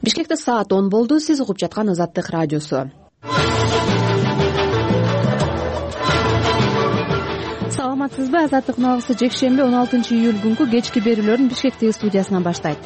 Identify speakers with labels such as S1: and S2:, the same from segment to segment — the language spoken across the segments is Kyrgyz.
S1: Бишкекте саат 10 болду. Сиз угуп жаткан Азаттык радиосу. Саламатсызбы? Азаттык набысы жекшемби 16-июль күнкү кечки берүүлөрүн Бишкектеги студиясынан баштайт.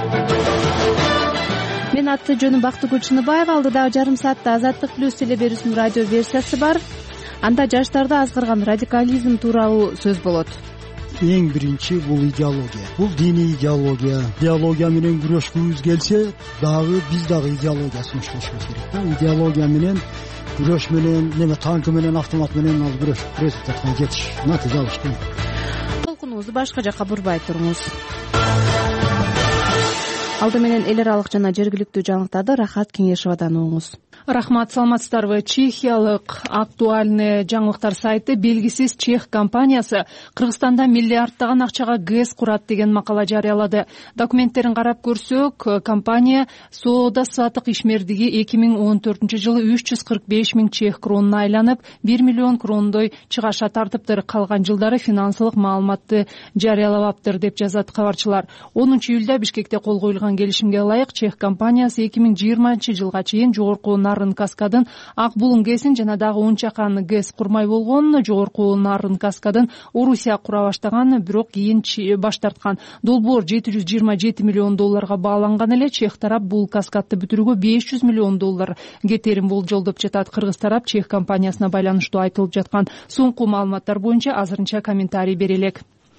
S1: Мен аты жөнүм Бактыгүл Чыныбаева. Алдыдагы жарым саатта Азаттык плюс теле берүүсүнүн радио версиясы бар. Анда жаштарды азгырган радикализм тууралуу сөз болот.
S2: Эң биринчи бул идеология. Бул диний идеология. Идеология менен күрөшкүбүз келсе, дагы биз дагы идеологиясын иштешибиз керек. Идеология менен күрөш менен танк менен, автомат менен ал күрөшүп результатка жетиш, натыйжа алыш керек.
S1: Толкунуңузду башка жакка бурбай туруңуз. Алды менен эл аралык жана жергиликтүү жаңылыктарды Рахат Кеңешевадан угуңуз.
S3: Рахмат, саламатсыздарбы? Чехиялык актуальный жаңылыктар сайты белгисиз чех компаниясы Кыргызстанда миллиарддаган акчага ГЭС курат деген макала жарыялады. Документтерин карап көрсөк, компания соода сатык ишмердиги 2014-жылы 345 миң чех кронуна айланып, 1 миллион крондой чыгаша тартыптыр. Калган жылдары финансылык маалыматты жарыялабаптыр деп жазат кабарчылар. 10-июлда Бишкекте кол коюлган келишимге ылайык чех компаниясы 2020-жылга чейин жогорку Нарын каскадын Ак Булуң ГЭСин жана дагы Унчакан ГЭС курмай болгон. Жогорку Нарын каскадын Орусия кура баштаган, бирок кийин баш тарткан. Долбоор $727 миллион бааланган эле. Чех тарап бул каскадты бүтүрүүгө $500 миллион кетерин болжолдоп жатат. Кыргыз тарап чех компаниясына байланыштуу айтылып жаткан соңку маалыматтар боюнча азырынча комментарий бере элек.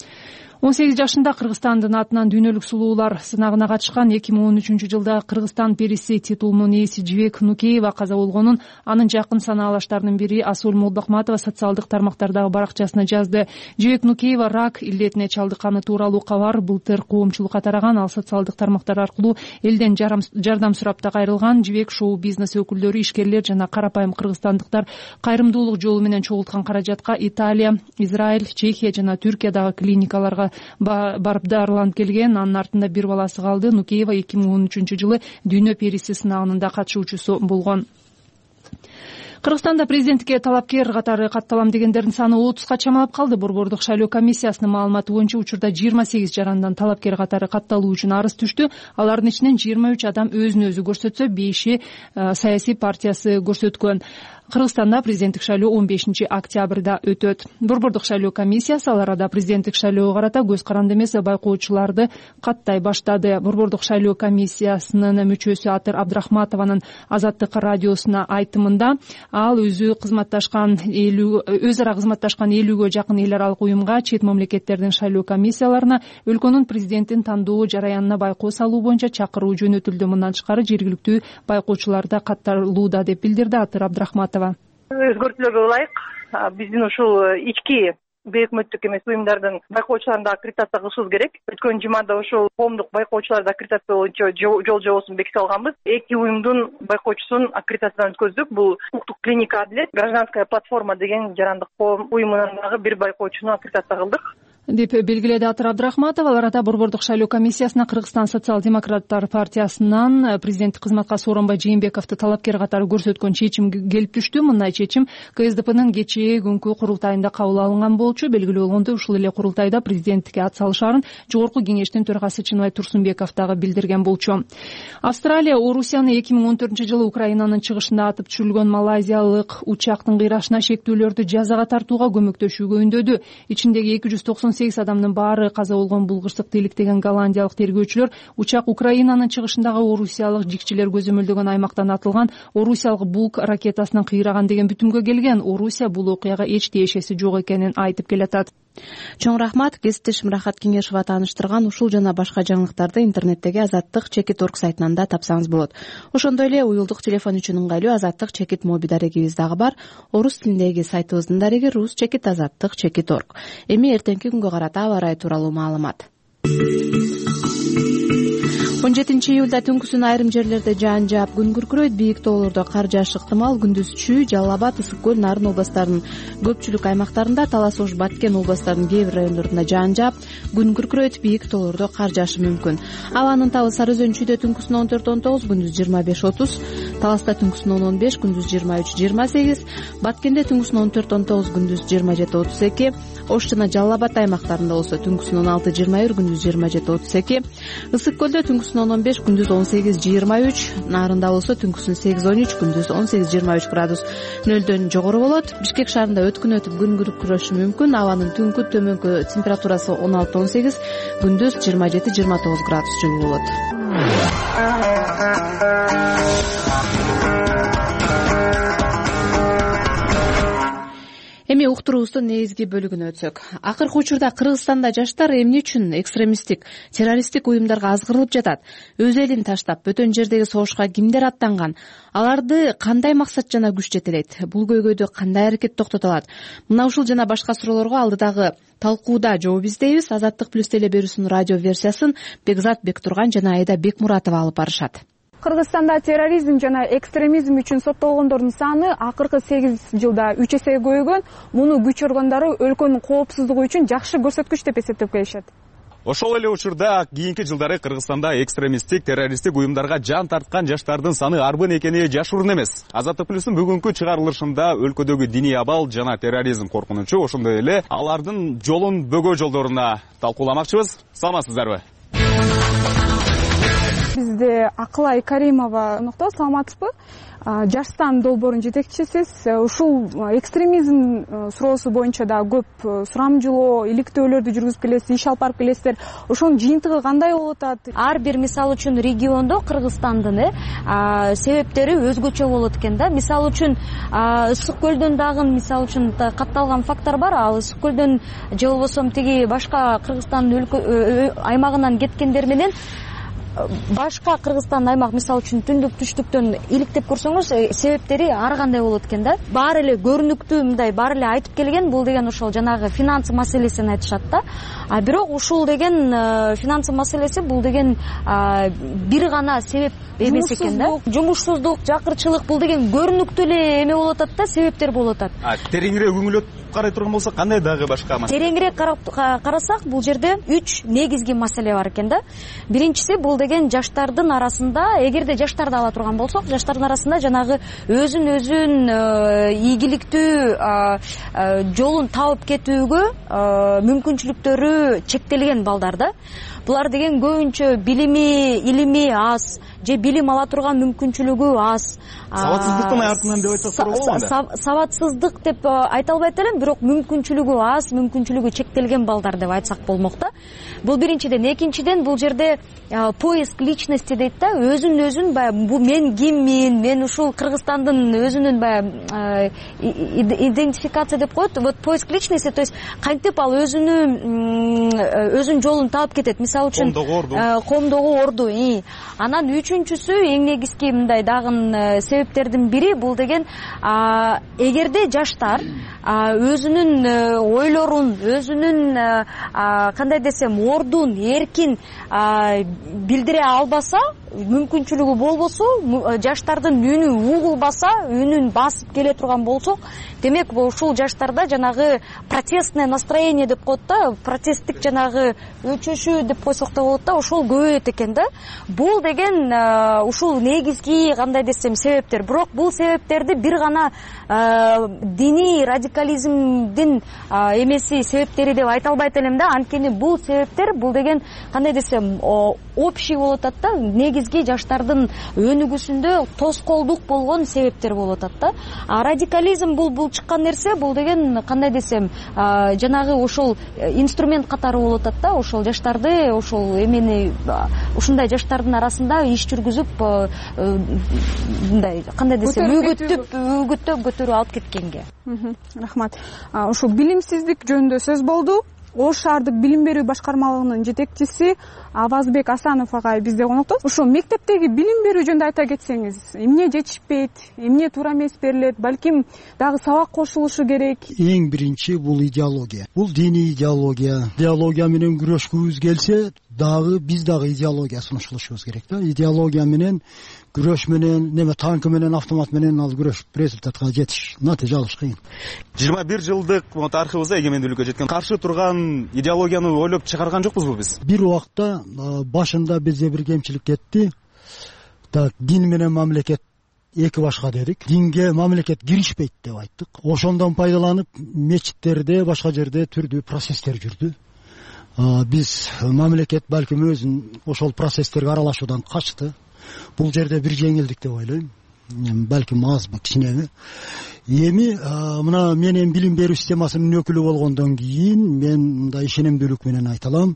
S3: 18 жашында Кыргызстандын атынан дүйнөлүк сулуулар сынагына катышкан 2013-жылда Кыргызстан периси титулунун ээси Жибек Нукеева каза болгонун анын жакын санаалаштарынын бири Асул Молдохматова социалдык тармактардагы баракчасына жазды. Жибек Нукеева рак илдетине чалдыкканы тууралуу кабар былтыр коомчулукка тараган. Ал социалдык тармактар аркылуу элден жардам сурап да кайрылган. Жибек шоу бизнес өкүлдөрү, ишкерлер жана карапайым кыргызстандыктар кайрымдуулук жолу менен чогулткан каражатка Италия, Израиль, Чехия жана Түркиядагы клиникаларга барып дарыланып келген. Анын артында бир баласы калды. Нукеева 2013-жылы дүйнө периси сынагынын да катышуучусу болгон. Кыргызстанда президенттикке талапкер катары катталам дегендердин саны 30га чамалап калды. Борбордук шайлоо комиссиясынын маалыматы боюнча учурда 28 жарандан талапкер катары катталуу үчүн арыз түштү. Алардын ичинен 23 адам өзүн өзү көрсөтсө, 5-и саясий партиясы көрсөткөн. Кыргызстанда президенттик шайлоо 15 октябрда өтөт. Борбордук шайлоо комиссиясы ал арада президенттик шайлоого карата көз каранды эмес байкоочуларды каттай баштады. Борбордук шайлоо комиссиясынын мүчөсү Атыр Абдрахматованын Азаттык радиосуна айтымында ал өзү өз ара кызматташкан 50гө жакын эл аралык уюмга, чет мамлекеттердин шайлоо комиссияларына, өлкөнүн президентин тандоо жараянына байкоо салуу боюнча чакыруу жөнөтүлдү. Мындан тышкары жергиликтүү байкоочулар да катталууда деп билдирди Атыр Абдрахматова.
S4: Өзгөртүүлөргө ылайык биздин ушул ички бейөкмөттүк эмес уюмдардын байкоочуларын да аккредитация кылышыбыз керек. Өткөн жумада ошол коомдук байкоочуларды аккредитация боюнча жол жобосун беките алганбыз. 2 уюмдун байкоочусун аккредитациядан өткөздүк. Бул укуктук клиника Адилет, гражданская платформа деген жарандык коом уюмунан дагы бир байкоочуну аккредитация кылдык
S3: деп белгиледи Атыр Абдрахматова. Ал арада борбордук шайлоо комиссиясына Кыргызстан социал-демократтар партиясынан президенттик кызматка Сооронбай Жээнбековду талапкер катары көрсөткөн чечим келип түштү. Мындай чечим КСДПнын кечээ күнкү курултайында кабыл алынган болчу. Белгилүү болгондой, ушул эле курултайда президенттикке ат салышаарын жогорку кеңештин төрагасы Чыныбай Турсунбеков дагы билдирген болчу. Австралия Орусияны 2014-жылы Украинанын чыгышында атып түшүрүлгөн малайзиялык учактын кыйрашына шектүүлөрдү жазага тартууга көмөктөшүүгө үндөдү. Ичиндеги 298 адамдын баары каза болгон. Бул кырсыкты иликтеген голландиялык тергөөчүлөр учак Украинанын чыгышындагы орусиялык жикчилер көзөмөлдөгөн аймактан атылган орусиялык Булк ракетасынан кыйраган деген бүтүмгө келген. Орусия бул окуяга эч тиешеси жок экенин айтып келатат.
S1: Чоң рахмат. Кесиптешим Рахат Кеңешева тааныштырган ушул жана башка жаңылыктарды интернеттеги Азаттык-Чекит.орг сайтынан да тапсаңыз болот. Ошондой эле уюлдук телефон үчүн ыңгайлуу Азаттык-Чекит моби дарегибиз дагы бар. Орус тилиндеги сайтыбыздын дареги Рус-Чекит Азаттык-Чекит.орg. Эми эртеңки күнгө карата аба ырайы тууралуу маалымат. 17-июлда түнкүсүн айрым жерлерде жаан жаап, күн күркүрөйт, бийик тоолордо кар жаашы ыктымал. Күндүз Чүй, Жалал Абад, Ысык көл, Нарын областарынын көпчүлүк аймактарында, Талас Ош, Баткен областарынын кээ бир райондорунда жаан жаап, күн күркүрөйт, бийик тоолордо кар жаашы мүмкүн. Абанын табы Сары Өзөн Чүйдө түнкүсүн 14-19, күндүз 25-30, Таласта түнкүсүн 10-15, күндүз 23-28, Баткенде түнкүсүн 14-19, күндүз 27-32, Ош жана Жалал Абад аймактарында болсо түнкүсүн 16-21, күндүз 27-32, Ысык көлдө түнкүсүн 10-15, күндүз 18-23, Нарында болсо түнкүсүн 8-13, күндүз 18-23 градус нөлдөн жогору болот. Бишкек шаарында өткүн өтүп күн күркүрөшү мүмкүн. Абанын түнкү төмөнкү температурасы 16-18, күндүз 27-29 градус жылуу болот. Эми уктуруубуздун негизги бөлүгүнө өтсөк. Акыркы учурда Кыргызстанда жаштар эмне үчүн экстремисттик, террористтик уюмдарга азгырылып жатат? Өз элин таштап, бөтөн жердеги согушка кимдер аттанган? Аларды кандай максат жана күч жетелейт? Бул көйгөйдү кандай аракет токтото алат? Мына ушул жана башка суроолорго алдыдагы талкууда жооп издейбиз. Азаттык плюс теле берүүсүнүн радио версиясын Бекзат Бектурган жана Айда Бекмуратова алып барышат.
S5: Кыргызстанда терроризм жана экстремизм үчүн соттолгондордун саны акыркы 8 жылда 3 эсеге көбөйгөн. Муну күч органдары өлкөнүн коопсуздугу үчүн жакшы көрсөткүч деп эсептеп келишет.
S6: Ошол эле учурда кийинки жылдары Кыргызстанда экстремисттик, террористтик уюмдарга жан тарткан жаштардын саны арбын экени жашыруун эмес. Азаттык плюстун бүгүнкү чыгарылышында өлкөдөгү диний абал жана терроризм коркунучу, ошондой эле алардын жолун бөгөө жолдоруна талкууламакчыбыз. Саламатсыздарбы?
S5: Бизде Акылай Каримова конокто. Саламатсызбы? Жаштан долбоорунун жетекчисиз. Ушул экстремизм суроосу боюнча да көп сурамжылоо, иликтөөлөрдү жүргүзүп келесиз, иш алып барып келесиздер. Ошонун жыйынтыгы кандай болуп атат?
S7: Ар бир мисал үчүн региондо Кыргызстандын себептери өзгөчө болот экен да. Мисал үчүн Ысык көлдөн дагы мисал үчүн катталган фактор бар. Ал Ысык көлдөн же болбосо тиги башка Кыргызстандын аймагынан кеткендер менен башка Кыргызстан аймак мисал үчүн түндүк түштүктөн иликтеп көрсөңүз себептери ар кандай болот экен да. Баары эле көрүнүктүү мындай баары эле айтып келген, бул деген ошол жанагы финансы маселесин айтышат да. Бирок ушул деген финансы маселеси бул деген бир гана себеп эмес экен да. Жумушсуздук, жакырчылык бул деген көрүнүктүү эле эме болуп атат да, себептер болуп атат.
S6: Тереңирээк үңүлөп карай турган болсок, кандай дагы башка маселе?
S7: Тереңирээк карасак, бул жерде 3 негизги маселе бар экен да. Биринчиси бул деген жаштардын арасында, эгерде жаштарды ала турган болсок, жаштардын арасында жанагы өзүн ийгиликтүү жолун таап кетүүгө мүмкүнчүлүктөрү чектелген балдар да. Булар деген көбүнчө билими, илими аз, же билим ала турган мүмкүнчүлүгү аз.
S6: Сабатсыздыктын артынан деп айтсак болобу?
S7: Сабатсыздык деп айта албайт элем, бирок мүмкүнчүлүгү аз, мүмкүнчүлүгү чектелген балдар деп айтсак болмок да. Бул биринчиден. Экинчиден, бул жерде поиск личности дейт да, өзүн баягы бул мен киммин, мен ушул Кыргызстандын өзүнүн баягы идентификация деп коет. Вот поиск личности, то есть кантип ал өзүнүн жолун таап кетет. Мисалы үчүн коомдогу орду. Анан үчүнчүсү, эң негизги мындай дагы себептердин бири бул деген эгерде жаштар өзүнүн ойлорун, өзүнүн кандай десем, ордун эркин билдире албаса, мүмкүнчүлүгү болбосо, жаштардын үнү угулбаса, үнүн басып келе турган болсок, демек ушул жаштарда жанагы протестное настроение деп коет да, протесттик жанагы өчөшүү деп койсок да болот да, ошол көбөйөт экен да. Бул деген ушул негизги кандай десем себептер. Бирок бул себептерди бир гана диний радикализмдин эмеси себептери деп айта албайт элем да. Анткени бул себептер бул деген кандай десем общий болуп атат да, негизги жаштардын өнүгүүсүндө тоскоолдук болгон себептер болуп атат да. Радикализм бул чыккан нерсе, бул деген кандай десем жанагы ошол инструмент катары болуп атат да, ошол жаштарды ошол эмени ушундай жаштардын арасында иш жүргүзүп мындай кандай десем үгүттөп көтөрүп алып кеткенге.
S5: Рахмат. Ушул билимсиздик жөнүндө сөз болду. Ош шаардык билим берүү башкармалыгынын жетекчиси Авазбек Асанов агай бизде конокто. Ошо мектептеги билим берүү жөнүндө айта кетсеңиз, эмне жетишпейт, эмне туура эмес берилет, балким дагы сабак кошулушу керек?
S2: Эң биринчи бул идеология. Бул диний идеология. Идеология менен күрөшкүбүз келсе, дагы биз дагы идеология сунушташыбыз керек да. Идеология менен күрөш менен, неме танк менен, автомат менен ал күрөш результатка жетиш, натыйжа алыш кыйын.
S6: 21 жылдык тарыхыбызда эгемендүүлүккө жеткен каршы турган идеологияны ойлоп чыгарган жокпузбу биз?
S2: Бир убакта башында бизде бир кемчилик кетти. Так, дин менен мамлекет эки башка дедик. Динге мамлекет киришпейт деп айттык. Ошондон пайдаланып мечиттерде, башка жерде түрдүү процесстер жүрдү. Биз мамлекет балким өзүн ошол процесстерге аралашуудан качты. Бул жерде бир жеңилдик деп ойлойм. Балким азбы, кичинеби. Эми мына менин билим берүү системасынын өкүлү болгондон кийин мен мындай ишенимдүүлүк менен айта алам.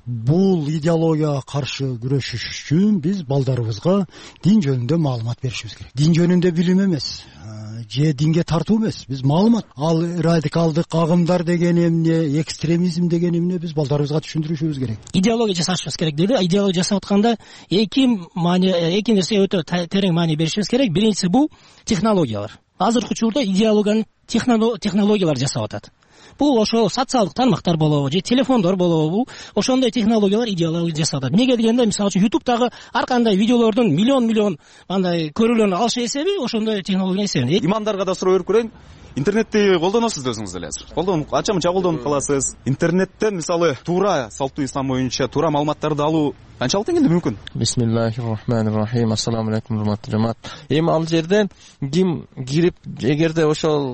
S2: Бул идеологияга каршы күрөшүш үчүн биз балдарыбызга дин жөнүндө маалымат беришибиз керек. Дин жөнүндө билим эмес, же динге тартуу эмес, биз маалымат. Ал радикалдык агымдар деген эмне, экстремизм деген эмне биз балдарыбызга түшүндүрүшүбүз керек.
S8: Идеология жасашыбыз керек деди. Идеология жасап атканда эки нерсеге өтө терең маани беришибиз керек. Биринчиси бул технологиялар. Азыркы учурда идеологияны технологиялар жасап атат. Бул ошол социалдык тармактар болобу, же телефондор болобу, ошондой технологиялар идеология жасап атат. Эмнеге дегенде, мисалы үчүн YouTube'дагы ар кандай видеолордун миллион андай көрүүлөрүн алышы эсеби ошондой технология эсебинде.
S6: Имамдарга да суроо берип көрөйүн. Интернетти колдоносуз өзүңүз деле азыр. Канча колдонуп каласыз? Интернеттен мисалы туура салттуу ислам боюнча туура маалыматтарды алуу канчалык деңгээлде мүмкүн?
S9: Бисмиллахир-рахманир-рахим. Ассаламу алейкум, урматтуу жамаат. Эми ал жерден ким кирип, эгерде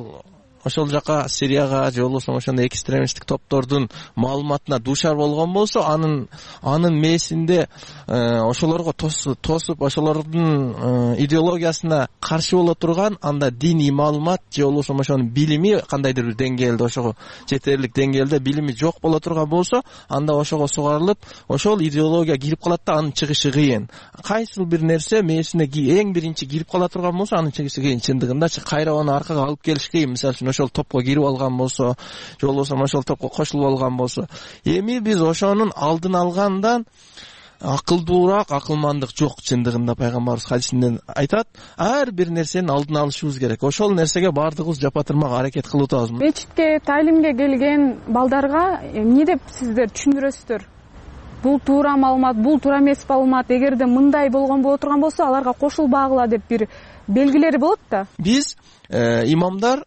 S9: ошол жака Сирияга же болбосо ошондой экстремисттик топтордун маалыматына дуушар болгон болсо, анын мээсинде ошолорго тосуп ошолордун идеологиясына каршы боло турган анда диний маалымат же болбосо ошонун билими кандайдыр бир деңгээлде, ошого жетерлик деңгээлде билими жок боло турган болсо, анда ошого сугарылып, ошол идеология кирип калат да анын чыгышы кыйын. Кайсыл бир нерсе мээсине эң биринчи кирип кала турган болсо, анын чыгышы кыйын. Чындыгында кайра аны аркага алып келиш кыйын. Мисалы ошол топко кирип алган болсо, же болбосо ошол топко кошулуп алган болсо. Эми биз ошонун алдын алгандан акылдуураак акылмандык жок. Чындыгында пайгамбарыбыз хадисинде айтат, ар бир нерсенин алдын алышыбыз керек. Ошол нерсеге баардыгыбыз жапатырмак аракет кылып атабыз.
S5: Мечитке, талимге келген балдарга эмне деп сиздер түшүндүрөсүздөр? Бул туура маалымат, бул туура эмес маалымат, эгерде мындай болгон боло турган болсо, аларга кошулбагыла деп бир белгилери болот да.
S9: Биз имамдар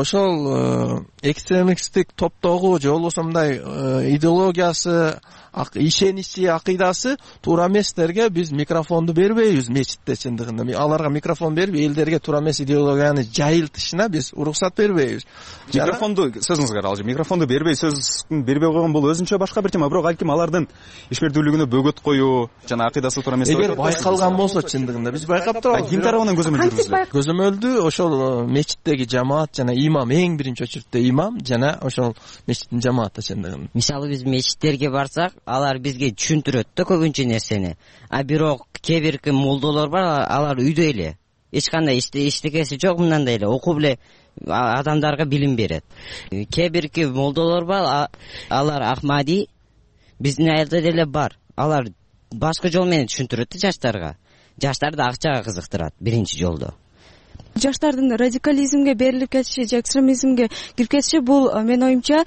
S9: ошол экстремисттик топтогу же болбосо мындай идеологиясы, ишеничи, акыйдасы туура эместерге биз микрофонду бербейбиз мечитте. Чындыгында аларга микрофон берип, элдерге туура эмес идеологияны жайылтышына биз уруксат бербейбиз.
S6: Микрофонду сөзүңүзгө алжы. Микрофонду бербей, сөзүн бербей койгон бул өзүнчө башка бир тема. Бирок алким алардын ишмердүүлүгүнө бөгөт коюу, жана акыйдасы туура эмес.
S9: Эгер байкалган болсо, чындыгында биз байкап турабыз.
S6: Ким тарабынан көзөмөл жүргүзүлөт?
S9: Көзөмөлдү ошол мечиттеги жамаат жана имам, эң биринчи очередте имам жана ошол мечиттин жамааты. Чындыгында
S10: мисалы биз мечиттерге барсак, алар бизге түшүндүрөт да көбүнчө нерсени. Бирок кээ бирки молдолор бар, алар үйдө эле эч кандай иштекеси жок, мындандай эле окуп эле адамдарга билим берет. Кээ бирки молдолор бар, алар Ахмади, биздин айылда деле бар. Алар башка жол менен түшүндүрөт да жаштарга. Жаштарды акчага кызыктырат биринчи жолдо.
S11: Жаштардын радикализмге берилип кетиши же экстремизмге кирип кетиши бул менин оюмча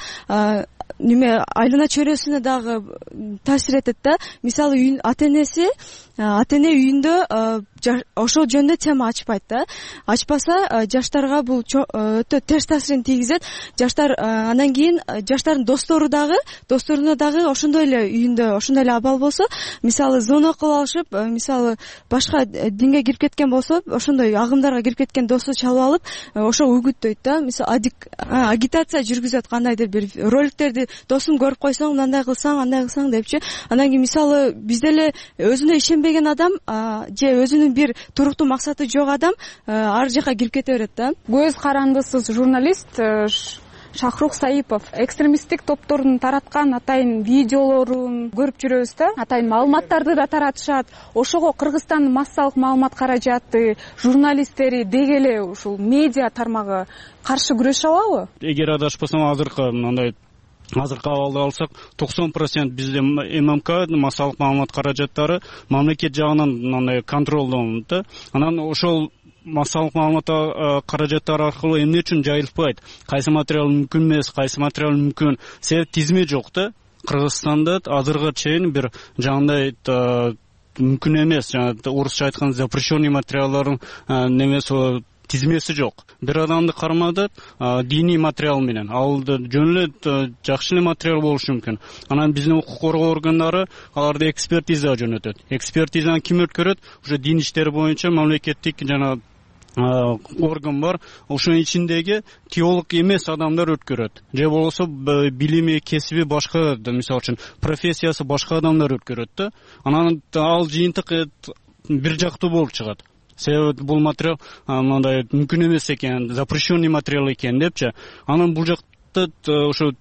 S11: айлана чөйрөсүнө дагы таасир этет да. Мисалы ата эне үйүндө ошол жөнүндө тема ачпайт да. Ачпаса жаштарга бул өтө терс таасирин тийгизет. Жаштар андан кийин жаштардын досторуна дагы ошондой эле үйүндө ошондой эле абал болсо, мисалы зона кылып алышып, мисалы башка динге кирип кеткен болсо, ошондой агымдарга кирип кеткен досу чалып алып, ошо үгүттөйт да. Мисалы агитация жүргүзөт, кандайдыр бир роликтерди досум көрүп койсоң, мындай кылсаң, андай кылсаң депчи. Андан кийин мисалы бизде эле өзүнө ишенбеген адам же өзүнүн бир туруктуу максаты жок адам ар жака кирип кете берет да.
S5: Көз карандысыз журналист Шахрух Саипов экстремисттик топтордун тараткан атайын видеолорун көрүп жүрөбүз да. Атайын маалыматтарды да таратышат. Ошого Кыргызстандын массалык маалымат каражаты, журналисттери деги эле ушул медиа тармагы каршы күрөшө алабы?
S12: Эгер адашпасам, азыркы абалды алсак, 90% бизде ММК массалык маалымат каражаттары мамлекет жагынан мындай контролдон да. Анан ошол массалык маалымат каражаттары аркылуу эмне үчүн жайылтпайт? Кайсы материал мүмкүн эмес, кайсы материал мүмкүн? Себеп тизме жок да. Кыргызстанда азыркыга чейин бир жандай мүмкүн эмес, жана орусча айтканда запрещенный материалдардын немеси тизмеси жок. Бир адамды кармадып, диний материал менен, ал жөн эле жакшы эле материал болушу мүмкүн. Анан биздин укук коргоо органдары аларды экспертиза жөнөтөт. Экспертизаны ким өткөрөт? Уже дин иштери боюнча мамлекеттик жана орган бар, ошонун ичиндеги теолог эмес адамдар өткөрөт же болбосо билими кесиби башка, мисалы үчүн профессиясы башка адамдар өткөрөт да. Анан ал жыйынтык бир жактуу болуп чыгат. Себеби бул материал мындай мүмкүн эмес экен, запрещенный материал экен депчи. Анан бул жакта ошо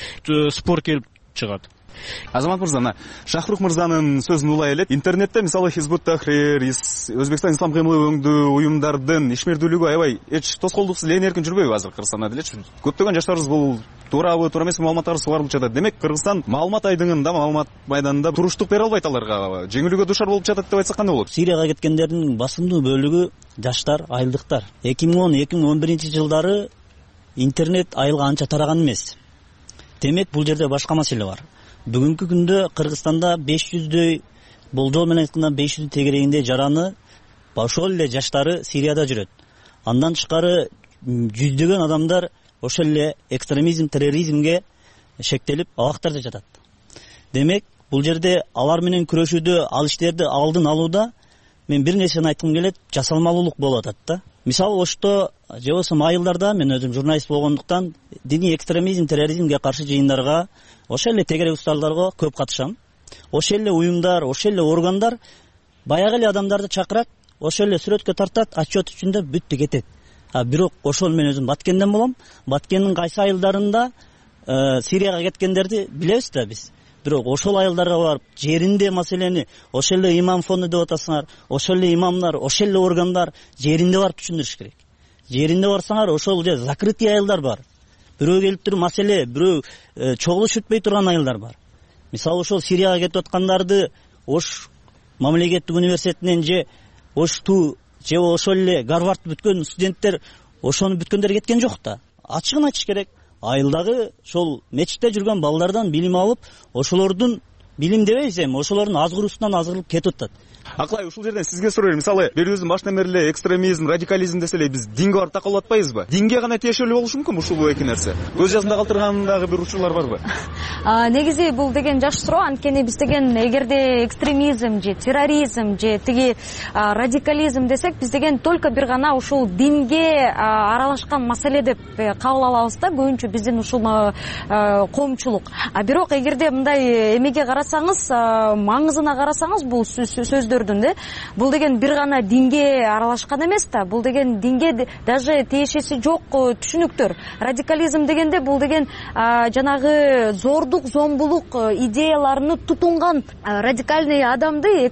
S12: спор келип чыгат.
S6: Азамат мырза, мына Шахрух мырзанын сөзүн улай элек, интернетте мисалы Хизбут Тахрир, Өзбекстан ислам кыймылы өңдүү уюмдардын ишмердүүлүгү аябай эч тоскоолдуксуз эле эркин жүрбөйбү азыр Кыргызстанда делечи? Көптөгөн жаштарыбыз бул туурабы, туура эмеспи маалыматтар сугарылып жатат. Демек, Кыргызстан маалымат айдыңында, маалымат майданында туруштук бере албайт аларга. Жеңилүүгө дуушар болуп жатат деп айтсак кандай болот?
S13: Сирияга кеткендердин басымдуу бөлүгү жаштар, айылдыктар. 2010-2011 жылдары интернет айылга анча тараган эмес. Демек, бул жерде башка маселе бар. Бүгүнкү күндө Кыргызстанда 500дөй, болжол менен айтканда 500 тегерегинде жараны ошол эле жаштары Сирияда жүрөт. Андан тышкары жүздөгөн адамдар ошол эле экстремизм, терроризмге шектелип абактарда жатат. Демек, бул жерде алар менен күрөшүүдө, ал иштерди алдын алууда мен бир нерсени айткым келет, жасалмалуулук болуп атат да. Мисалы, ошто же болбосо айылдарда мен өзүм журналист болгондуктан диний экстремизм, терроризмге каршы жыйындарга, ошол эле тегерек усталарга көп катышам. Ошол эле уюмдар, ошол эле органдар баягы эле адамдарды чакырат, ошол эле сүрөткө тартат, отчет үчүндө бүттү кетет. Бирок ошол мен өзүм Баткенден болом. Баткендин кайсы айылдарында Сирияга кеткендерди билебиз да биз. Бирок ошол айылдарга барып, жеринде маселени, ошол эле имам фонду деп атасыңар, ошол эле имамдар, ошол эле органдар жеринде барып түшүндүрүш керек. Жеринде барсаңар, ошол же закрытый айылдар бар. Бирөө келип туруп маселе, бирөө чогулуш өтпөй турган айылдар бар. Мисалы, ошол Сирияга кетип аткандарды Ош мамлекеттик университетинен же Ошту же ошол эле Гарвардты бүткөн студенттер ошону бүткөндөр кеткен жок да. Ачыгын айтыш керек. Айылдагы ошол мечитте жүргөн балдардан билим алып, ошолордун билим дебейбиз эми, ошолордун азгыруусунан азгырылып кетип атат.
S6: Акылай, ушул жерден сизге сурайм. Мисалы, берүүбүздүн башынан бери эле экстремизм, радикализм десе эле биз динге барып такалып атпайбызбы? Динге гана тиешелүү болушу мүмкүн ушул эки нерсе. Көз жазында калтыргандагы бир учурлар барбы?
S7: Негизи бул деген жакшы суроо. Анткени биз деген эгерде экстремизм же терроризм же тиги радикализм десек, биз деген только бир гана ушул динге аралашкан маселе деп кабыл алабыз да. Көбүнчө биздин ушул коомчулук. Бирок эгерде мындай эмеге карасаңыз, маңызына карасаңыз, бул сөздөрдүн бул деген бир гана динге аралашкан эмес да. Бул деген динге даже тиешеси жок түшүнүктөр. Радикализм дегенде бул деген жанагы зордук, зомбулук идеяларына тутунган радикальный адамды,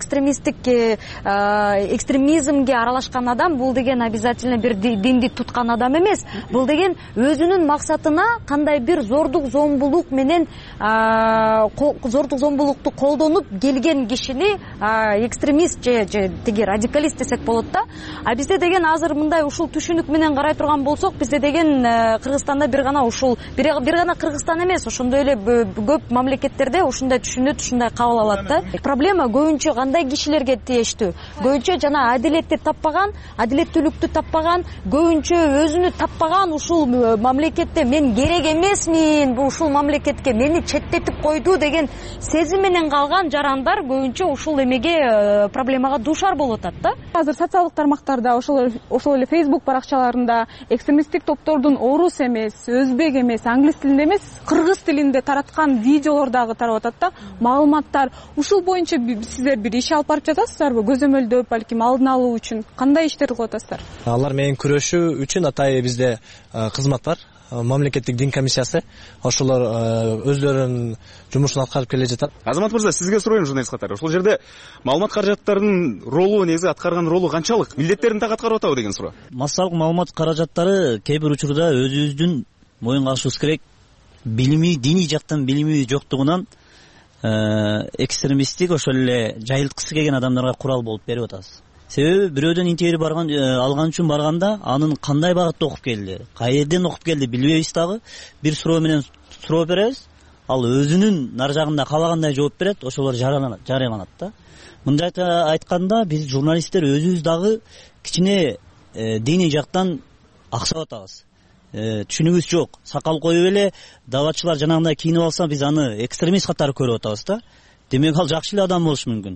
S7: экстремизмге аралашкан адам, бул деген обязательно бир динди туткан адам эмес. Бул деген өзүнүн максатына кандай бир зордук, зомбулук менен зордук, зомбулукту колдонуп келген кишини экстремист же тиги радикалист десек болот да. Бизде деген азыр мындай ушул түшүнүк менен карай турган болсок, бизде деген Кыргызстанда бир гана ушул бир гана Кыргызстан эмес, ошондой эле көп мамлекеттерде ушундай түшүнөт, ушундай кабыл алат да. Проблема көбүнчө кандай кишилерге тиештүү? Көбүнчө жана адилетти таппаган, адилеттүүлүктү таппаган, көбүнчө өзүнү таппаган, ушул мамлекетте мен керек эмесмин, ушул мамлекетке мени четтетип койду деген сезим менен калган жарандар көбүнчө ушул эмеге проблемага дуушар болуп атат да.
S5: Азыр социалдык тармактарда, ошол эле Facebook баракчаларында экстремисттик топтордун орус эмес, өзбек эмес, англис тилинде эмес, кыргыз тилинде тараткан видеолор дагы тарап атат да. Маалыматтар ушул боюнча сиздер бир иш алып барып жатасыздарбы? Көзөмөлдөп, балким алдын алуу үчүн кандай иштер кылып атасыздар?
S14: Алар менен күрөшүү үчүн атайын бизде кызмат бар. Мамлекеттик дин комиссиясы, ошолор өздөрүнүн жумушун аткарып келе жатат.
S6: Азамат мырза, сизге сурайм журналист катары. Ошол жерде маалымат каражаттарынын ролу, негизи аткарган ролу канчалык? Милдеттерин так аткарып атабы деген суроо.
S13: Массалык маалымат каражаттары кээ бир учурда өзүбүздүн моюнга алышыбыз керек билими, диний жактан билими жоктугунан экстремисттик ошол эле жайылткысы келген адамдарга курал болуп берип атабыз. Себеби бирөөдөн интервью алган үчүн барганда анын кандай багытта окуп келди, каерден окуп келди билбейбиз дагы. Бир суроо менен суроо беребиз, ал өзүнүн нар жагында каалагандай жооп берет, ошолор жарыяланат да. Мындайча айтканда биз журналисттер өзүбүз дагы кичине диний жактан аксап атабыз. Түшүнүгүбүз жок. Сакал коюп эле даватчылар жанагындай кийинип алса, биз аны экстремист катары көрүп атабыз да. Демек ал жакшы эле адам болушу мүмкүн.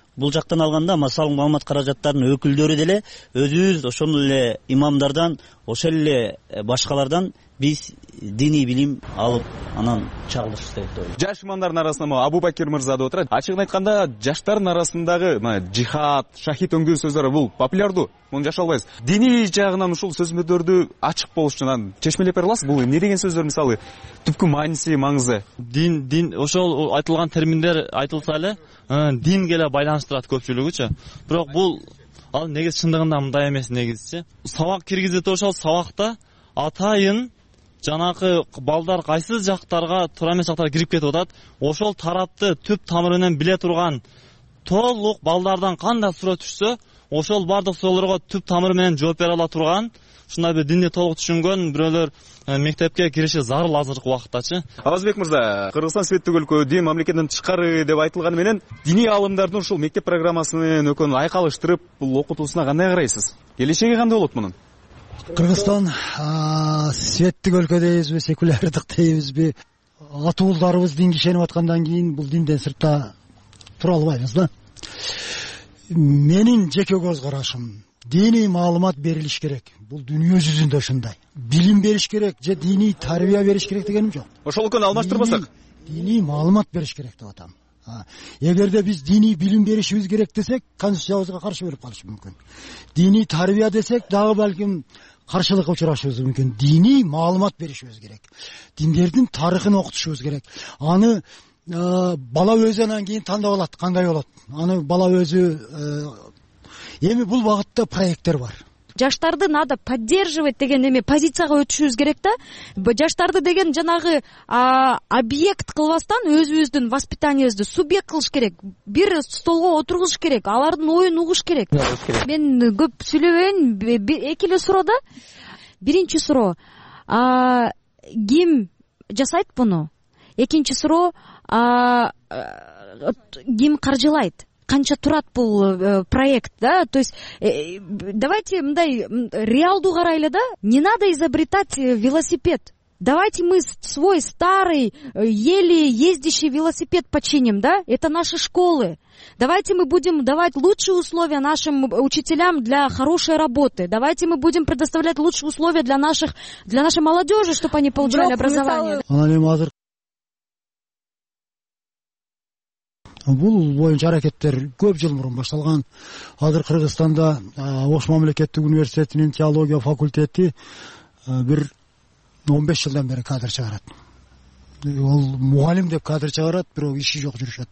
S13: бул жактан алганда массалык маалымат каражаттарынын өкүлдөрү деле өзүбүз ошол эле имамдардан, ошол эле башкалардан биз диний билим алып анан чагылышыбыз керек деп ойлойм.
S6: Жаш имамдардын арасында Абу Бакир мырза да отурат. Ачыгын айтканда, жаштардын арасындагы жихад, шахид өңдүү сөздөр бул популярдуу. Муну жаша албайбыз. Диний жагынан ушул сөзмөдөрдү ачык болуш үчүн чечмелеп бере аласыз? Бул эмне деген сөздөр, мисалы, түпкү мааниси, маңызы?
S15: Дин ошол айтылган терминдер айтылса эле, динге эле байланыштырат көпчүлүгүчү. Бирок бул ал негизи чындыгында мындай эмес негизичи. Сабак киргизет, ошол сабакта атайын жанакы балдар кайсы жактарга туура эмес жактарга кирип кетип атат, ошол тарапты түп тамыры менен биле турган толук балдардан кандай суроо түшсө, ошол бардык суроолорго түп тамыры менен жооп бере ала турган, ушундай бир динди толук түшүнгөн бирөөлөр мектепке кириши зарыл азыркы убакыттачы.
S6: Авазбек мырза, Кыргызстан светтик өлкө, дин мамлекеттен тышкары деп айтылганы менен диний аалымдардын ушул мектеп программасынын өкөнүн айкалыштырып, бул окутуусуна кандай карайсыз? Келечеги кандай болот мунун?
S2: Кыргызстан светтик өлкө дейбизби, секулярдык дейбизби, ата уулдарыбыз динге ишенип аткандан кийин бул динден сыртта тура албайбыз да. Менин жеке көз карашым, диний маалымат берилиш керек. Бул дүйнө жүзүндө ушундай. Билим бериш керек же диний тарбия бериш керек дегеним жок.
S6: Ошол экөөнү алмаштырбасак,
S2: диний маалымат бериш керек деп атам. Эгерде биз диний билим беришибиз керек десек, конституциябызга каршы берип калышы мүмкүн. Диний тарбия десек, дагы балким каршылыкка учурашыбыз мүмкүн. Диний маалымат беришибиз керек. Диндердин тарыхын окутушубуз керек. Аны бала өзү анан кийин тандап алат, кандай болот. Аны бала өзү эми бул багытта проекттер бар.
S7: Жаштарды надо поддерживать деген эме позицияга өтүшүбүз керек да. Жаштарды деген жанагы объект кылбастан өзүбүздүн воспитаниябызды субъект кылыш керек. Бир столго отургузуш керек, алардын оюн угуш керек. Мен көп сүйлөбөйүн, эки эле суроо да. Биринчи суроо, ким жасайт буну? Экинчи суроо, ким каржылайт? Канча турат бул проект, да? То есть давайте мындай реалдуу карайлы да. Не надо изобретать велосипед. Давайте мы свой старый, еле ездящий велосипед починим, да? Это наши школы. Давайте мы будем давать лучшие условия нашим учителям для хорошей работы. Давайте мы будем предоставлять лучшие условия для нашей молодежи, чтобы они получали образование.
S2: Бул боюнча аракеттер көп жыл мурун башталган. Азыр Кыргызстанда Ош мамлекеттик университетинин теология факультети бир 15 жылдан бери кадр чыгарат. Ол мугалим деп кадр чыгарат, бирок иши жок жүрүшөт.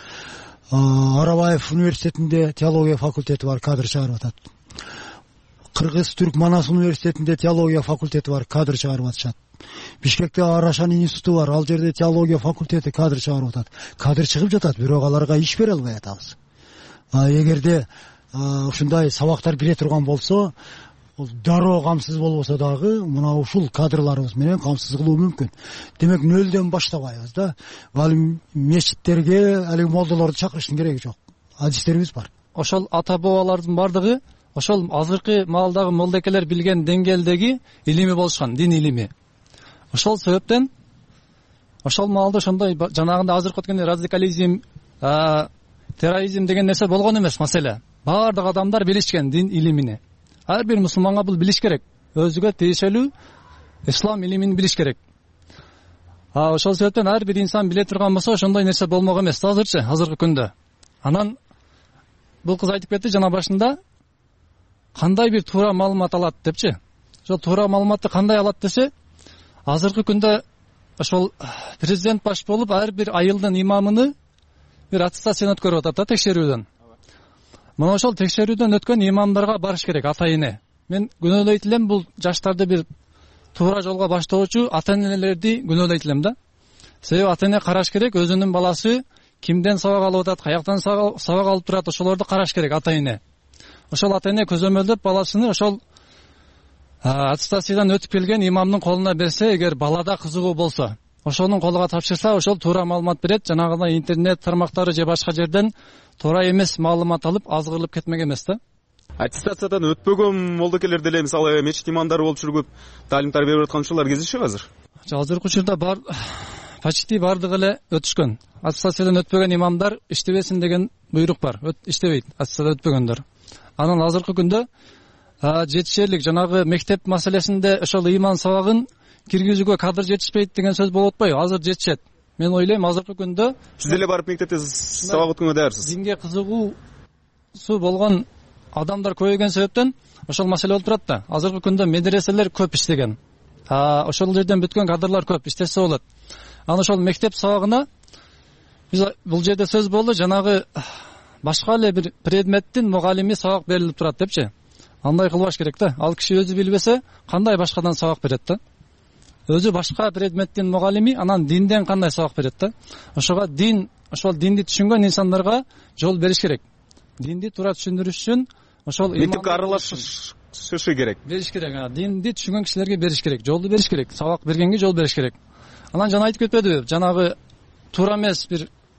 S2: Арабаев университетинде теология факультети бар, кадр чыгарып атат. Кыргыз-Түрк Манас университетинде теология факультети бар, кадр чыгарып атышат. Бишкекте Арашан институту бар, ал жерде теология факультети кадр чыгарып атат. Кадр чыгып жатат, бирок аларга иш бере албай атабыз. Эгерде ушундай сабактар кире турган болсо, ол дароо камсыз болбосо дагы мына ушул кадрларыбыз менен камсыз кылуу мүмкүн. Демек нөлдөн баштабайбыз да. Ал мечиттерге али молдолорду чакырыштын кереги жок. Адистерибиз бар.
S16: Ошол ата бабалардын бардыгы ошол азыркы маалдагы молдекелер билген деңгээлдеги илими болушкан, дин илими. Ошол себептен ошол маалда ошондой жанагында азыркы өткөн радикализм, терроризм деген нерсе болгон эмес маселе. Бардык адамдар билишкен дин илимини. Ар бир мусулманга бул билиш керек. Өзүгө тиешелүү ислам илимин билиш керек. Ошол себептен ар бир инсан биле турган болсо ошондой нерсе болмок эмес азырчы, азыркы күндө. Анан бул кыз айтып кетти жана башында, кандай бир туура маалымат алат депчи. Ошол туура маалыматты кандай алат десе, азыркы күндө ошол президент баш болуп ар бир айылдын имамыны бир аттестацияны өткөрүп атат да, текшерүүдөн. Мына ошол текшерүүдөн өткөн имамдарга барыш керек, атайыны. Мен күнөөлөйт элем бул жаштарды бир туура жолго баштоочу ата-энелерди күнөөлөйт элем да. Себеби ата-эне караш керек, өзүнүн баласы кимден сабак алып атат, каяктан сабак алып турат, ошолорду караш керек ата-эне. Ошол ата-эне көзөмөлдөп баласыны ошол аттестациядан өтүп келген имамдын колуна берсе, эгер балада кызыгуу болсо, ошонун колуга тапшырса, ошол туура маалымат берет. Жанагындай интернет тармактары же башка жерден туура эмес маалымат алып азгырылып кетмек эмес да.
S6: Аттестациядан өтпөгөн молдокелер деле мисалы мечит имамдары болуп жүрүп, таалим тарбия берип аткан учурлар кездешеби азыр?
S16: Азыркы учурда бар почти баардыгы эле өтүшкөн. Аттестациядан өтпөгөн имамдар иштебесин деген буйрук бар. Иштебейт аттестациядан өтпөгөндөр. Анан азыркы күндө жетишерлик жанагы мектеп маселесинде ошол ыйман сабагын киргизүүгө кадр жетишпейт деген сөз болуп атпайбы? Азыр жетишет. Мен ойлойм азыркы күндө
S6: сиз деле барып мектепте сабак өткөнгө даярсыз.
S16: Динге кызыгуусу болгон адамдар көбөйгөн себептен ошол маселе болуп турат да. Азыркы күндө медреселер көп иштеген. Ошол жерден бүткөн кадрлар көп иштесе болот. Анан ошол мектеп сабагына биз бул жерде сөз болду, жанагы башка эле бир предметтин мугалими сабак берилип турат депчи. Андай кылбаш керек да. Ал киши өзү билбесе, кандай башкадан сабак берет да? Өзү башка предметтин мугалими, анан динден кандай сабак берет да? Ошого ошол динди түшүнгөн инсандарга жол бериш керек. Динди туура түшүндүрүш үчүн ошол
S6: мектепке аралашышы керек.
S16: Бериш керек. Динди түшүнгөн кишилерге бериш керек, жолду бериш керек. Сабак бергенге жол бериш керек. Анан жана айтып кетпедиби? Жанагы туура эмес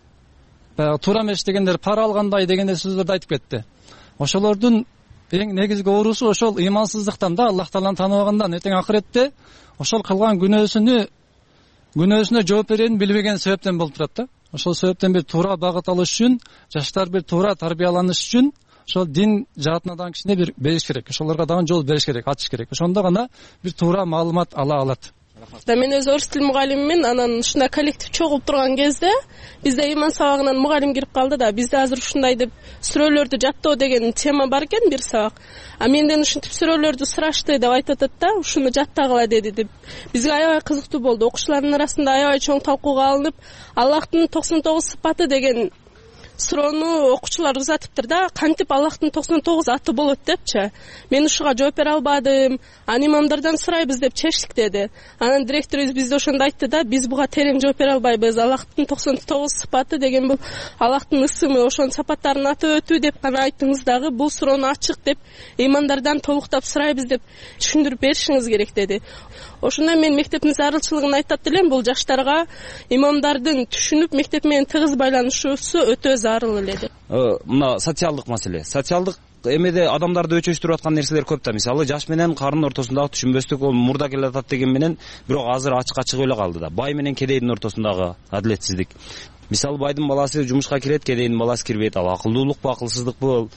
S16: дегендер пара алгандай дегендей сөздөрдү айтып кетти. Ошолордун эң негизги оорусу ошол ыймансыздыктан да, Аллах Тааланы тааныбагандан, эртең акыретте ошол кылган күнөөсүнө жооп берерин билбеген себептен болуп турат да. Ошол себептен бир туура багыт алыш үчүн, жаштар бир туура тарбияланыш үчүн ошол дин жаатына дагы кичине бир бериш керек. Ошолорго дагы жол бериш керек, ачыш керек. Ошондо гана бир туура маалымат ала алат.
S17: Мен өзү орус тил мугалимимин, анан ушундай коллектив чогулуп турган кезде бизде иман сабагынан мугалим кирип калды да, бизде азыр ушундай деп сүрөлөрдү жаттоо деген тема бар экен, бир сабак. Менден ушинтип сүрөлөрдү сурашты деп айтып атат да, ушуну жаттагыла деди деп. Бизге аябай кызыктуу болду. Окуучулардын арасында аябай чоң талкууга алынып, Аллахтын 99 сыпаты деген суроону окуучулар узатыптыр да, кантип Аллахтын 99 аты болот депчи. Мен ушуга жооп бере албадым. Имамдардан сурайбыз деп чечтик деди. Анан директорубуз бизде ошондо айтты да, биз буга терең жооп бере албайбыз. Аллахтын 99 сыпаты деген бул Аллахтын ысымы, ошонун сапаттарын атып өтүү деп гана айттыңыз дагы, бул суроону ачык деп имамдардан толуктап сурайбыз деп түшүндүрүп беришиңиз керек деди. Ошондой мен мектептин зарылчылыгын айтат элем, бул жаштарга имамдардын түшүнүп мектеп менен тыгыз байланышуусу өтө зарыл эле деп.
S18: Мына социалдык маселе. Социалдык эмеде адамдарды өчөштүрүп аткан нерселер көп да. Мисалы жаш менен карын ортосундагы түшүнбөстүк ол мурда келе атат деген менен, бирок азыр ачыкка чыгып эле калды да. Бай менен кедейдин ортосундагы адилетсиздик. Мисалы байдын баласы жумушка кирет, кедейдин баласы кирбейт. Ал акылдуулукпу, акылсыздыкпу?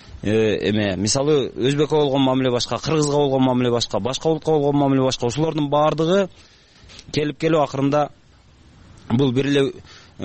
S18: Мисалы өзбекке болгон мамиле башка, кыргызга болгон мамиле башка, башка улутка болгон мамиле башка. Ошолордун баардыгы келип акырында бул бир эле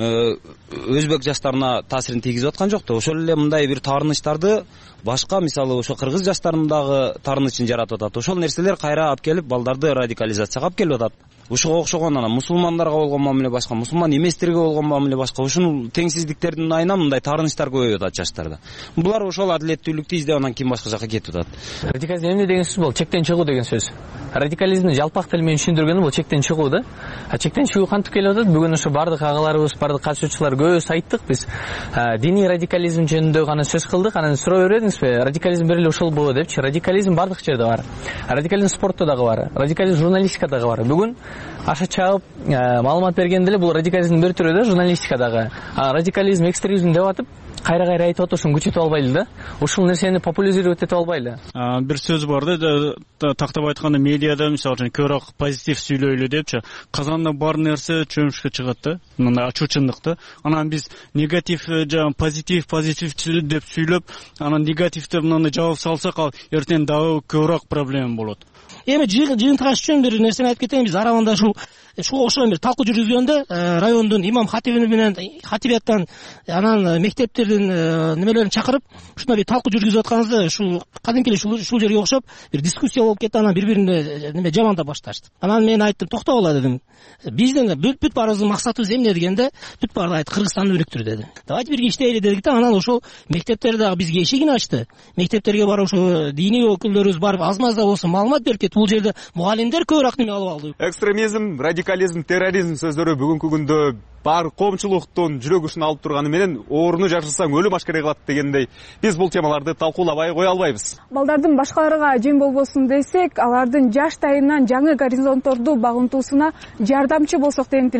S18: өзбек жаштарына таасирин тийгизип аткан жок да. Ошол эле мындай бир таарынычтарды башка, мисалы ошо кыргыз жаштарынын дагы таарынычын жаратып атат. Ошол нерселер кайра алып келип балдарды радикализацияга алып келип атат. Ушуга окшогон анан мусулмандарга болгон мамиле башка, мусулман эместерге болгон мамиле башка. Ушунун теңсиздиктердин айынан мындай таарынычтар көбөйүп атат жаштарда. Булар ошол адилеттүүлүктү издеп анан кийин башка жака кетип атат.
S19: Радикализм эмне деген сөз? Бул чектен чыгуу деген сөз. Радикализмди жалпак тил менен түшүндүргөнү бул чектен чыгуу да. Чектен чыгуу кантип келип атат? Бүгүн ошо бардык агаларыбыз, бардык катышуучулар көбүбүз айттык биз. Диний радикализм жөнүндө гана сөз кылдык, анан суроо бердиңизби? Радикализм бир эле ушул болобу депчи? Радикализм бардык жерде бар. Радикализм спортто дагы бар. Радикализм журналистикада дагы бар. Бүгүн аша чагып маалымат бергенде эле бул радикализмдин бир түрү да, журналистикадагы. Радикализм, экстремизм деп атып, кайра айтып атышын күчөтүп албайлы да. Ушул нерсени популяризировать этип албайлы.
S12: Бир сөз бар да, тактап айтканда медиада мисалы үчүн көбүрөөк позитив сүйлөйлү депчи. Казанда бар нерсе чөмүшкө чыгат да. Мындай ачуу чындык да. Анан биз негатив, позитив деп сүйлөп, анан негативди мындай жаап салсак, ал эртең дагы көбүрөөк проблема болот.
S8: Эми жыйынтыгаш үчүн бир нерсени айтып кетейин. Биз арабанда ошол бир талкуу жүргүзгөндө райондун имам хатиби менен хатибияттан анан мектептердин немелерин чакырып ушундай бир талкуу жүргүзүп атканыбызда ушул кадимки эле ушул жерге окшоп бир дискуссия болуп кетти. Анан бири-бирине неме жамандап башташты. Анан мен айттым, токтогула дедим. Биздин бүт баарыбыздын максатыбыз эмне дегенде, бүт баары айт Кыргызстанды өнүктүр деди. Давайте бирге иштейли дедик да. Анан ошол мектептер дагы бизге эшигин ачты. Мектептерге барып ошо диний өкүлдөрүбүз барып аз-маз да болсо маалымат берип кетти. Бул жерде мугалимдер көбүрөөк неме алып алды.
S6: Экстремизм, радикализм, терроризм сөздөрү бүгүнкү күндө бар коомчулуктун жүрөгүшүн алып турганы менен орууну жашырсаң өлүм ашкере кылат дегендей, биз бул темаларды талкуулабай кое албайбыз.
S5: Балдардын башкаларга жем болбосун десек, алардын жаш тайынан жаңы горизонтторду багынтуусуна жардамчы болсок деген тилек.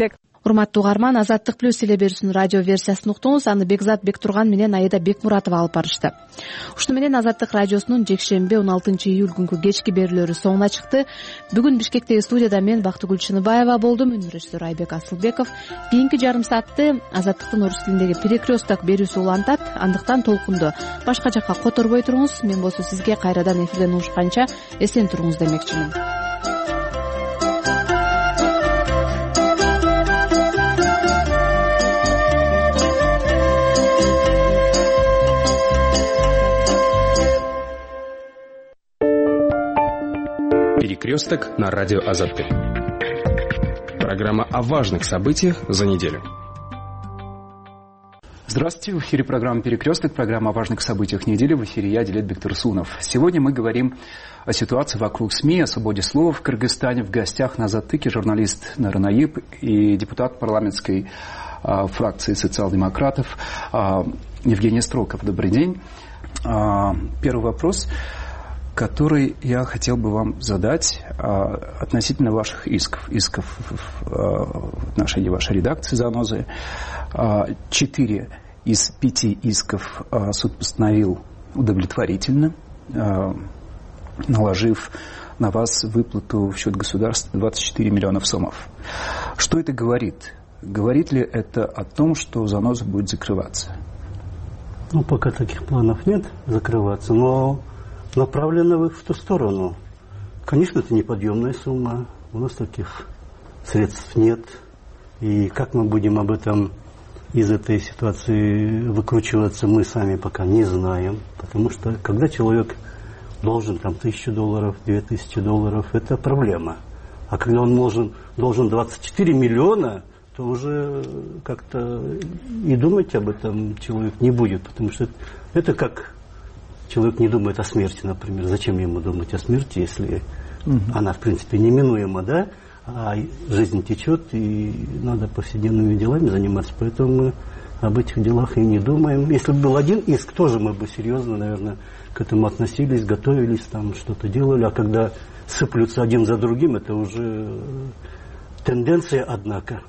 S1: урматтуу угарман, Азаттык плюс теле берүүсүнүн радио версиясын уктуңуз. Аны Бекзат Бектурган менен Аида Бекмуратова алып барышты. Ушуну менен Азаттык радиосунун жекшемби 16 июль күнкү кечки берүүлөрү соңуна чыкты. Бүгүн Бишкектеги студияда мен Бактыгүл Чыныбаева болдум. Өнүрүштөр Айбек Асылбеков. Кийинки жарым саатты Азаттыктын орус тилиндеги перекресток берүүсү улантат. Андыктан толкунду башка жакка которбой туруңуз. Мен болсо сизге кайрадан эфирден угушканча эсен туруңуз демекчимин.
S20: Перекресток на радио Азаттык. Программа о важных событиях за неделю.
S21: Здравствуйте, в эфире программа «Перекресток», программа о важных событиях недели. В эфире я, Дилет Бектурсунов. Сегодня мы говорим о ситуации вокруг СМИ, о свободе слова в Кыргызстане. В гостях на Азаттыке журналист Нарынаиб и депутат парламентской фракции социал-демократов Евгений Строков. Добрый день. Первый вопрос, который я хотел бы вам задать относительно ваших исков в отношении вашей редакции «Занозы». 4 из 5 исков суд постановил удовлетворительно, наложив на вас выплату в счет государства 24 миллионов сомов. Что это говорит? Говорит ли это о том, что «Заноза» будет закрываться?
S22: Ну, пока таких планов нет закрываться, но направлено в ту сторону. Конечно, это неподъемная сумма. У нас таких средств нет. И как мы будем об этом из этой ситуации выкручиваться, мы сами пока не знаем. Потому что когда человек должен там $1000, $2000, это проблема. А когда он должен 24 миллиона, то уже как-то и думать об этом человек не будет. Потому что это как человек не думает о смерти, например. Зачем ему думать о смерти, если она, в принципе, неминуема, да? А жизнь течет, и надо повседневными делами заниматься. Поэтому мы об этих делах и не думаем. Если бы был один иск, тоже мы бы серьезно, наверное, к этому относились, готовились, там что-то делали. А когда сыплются один за другим, это уже тенденция, однако.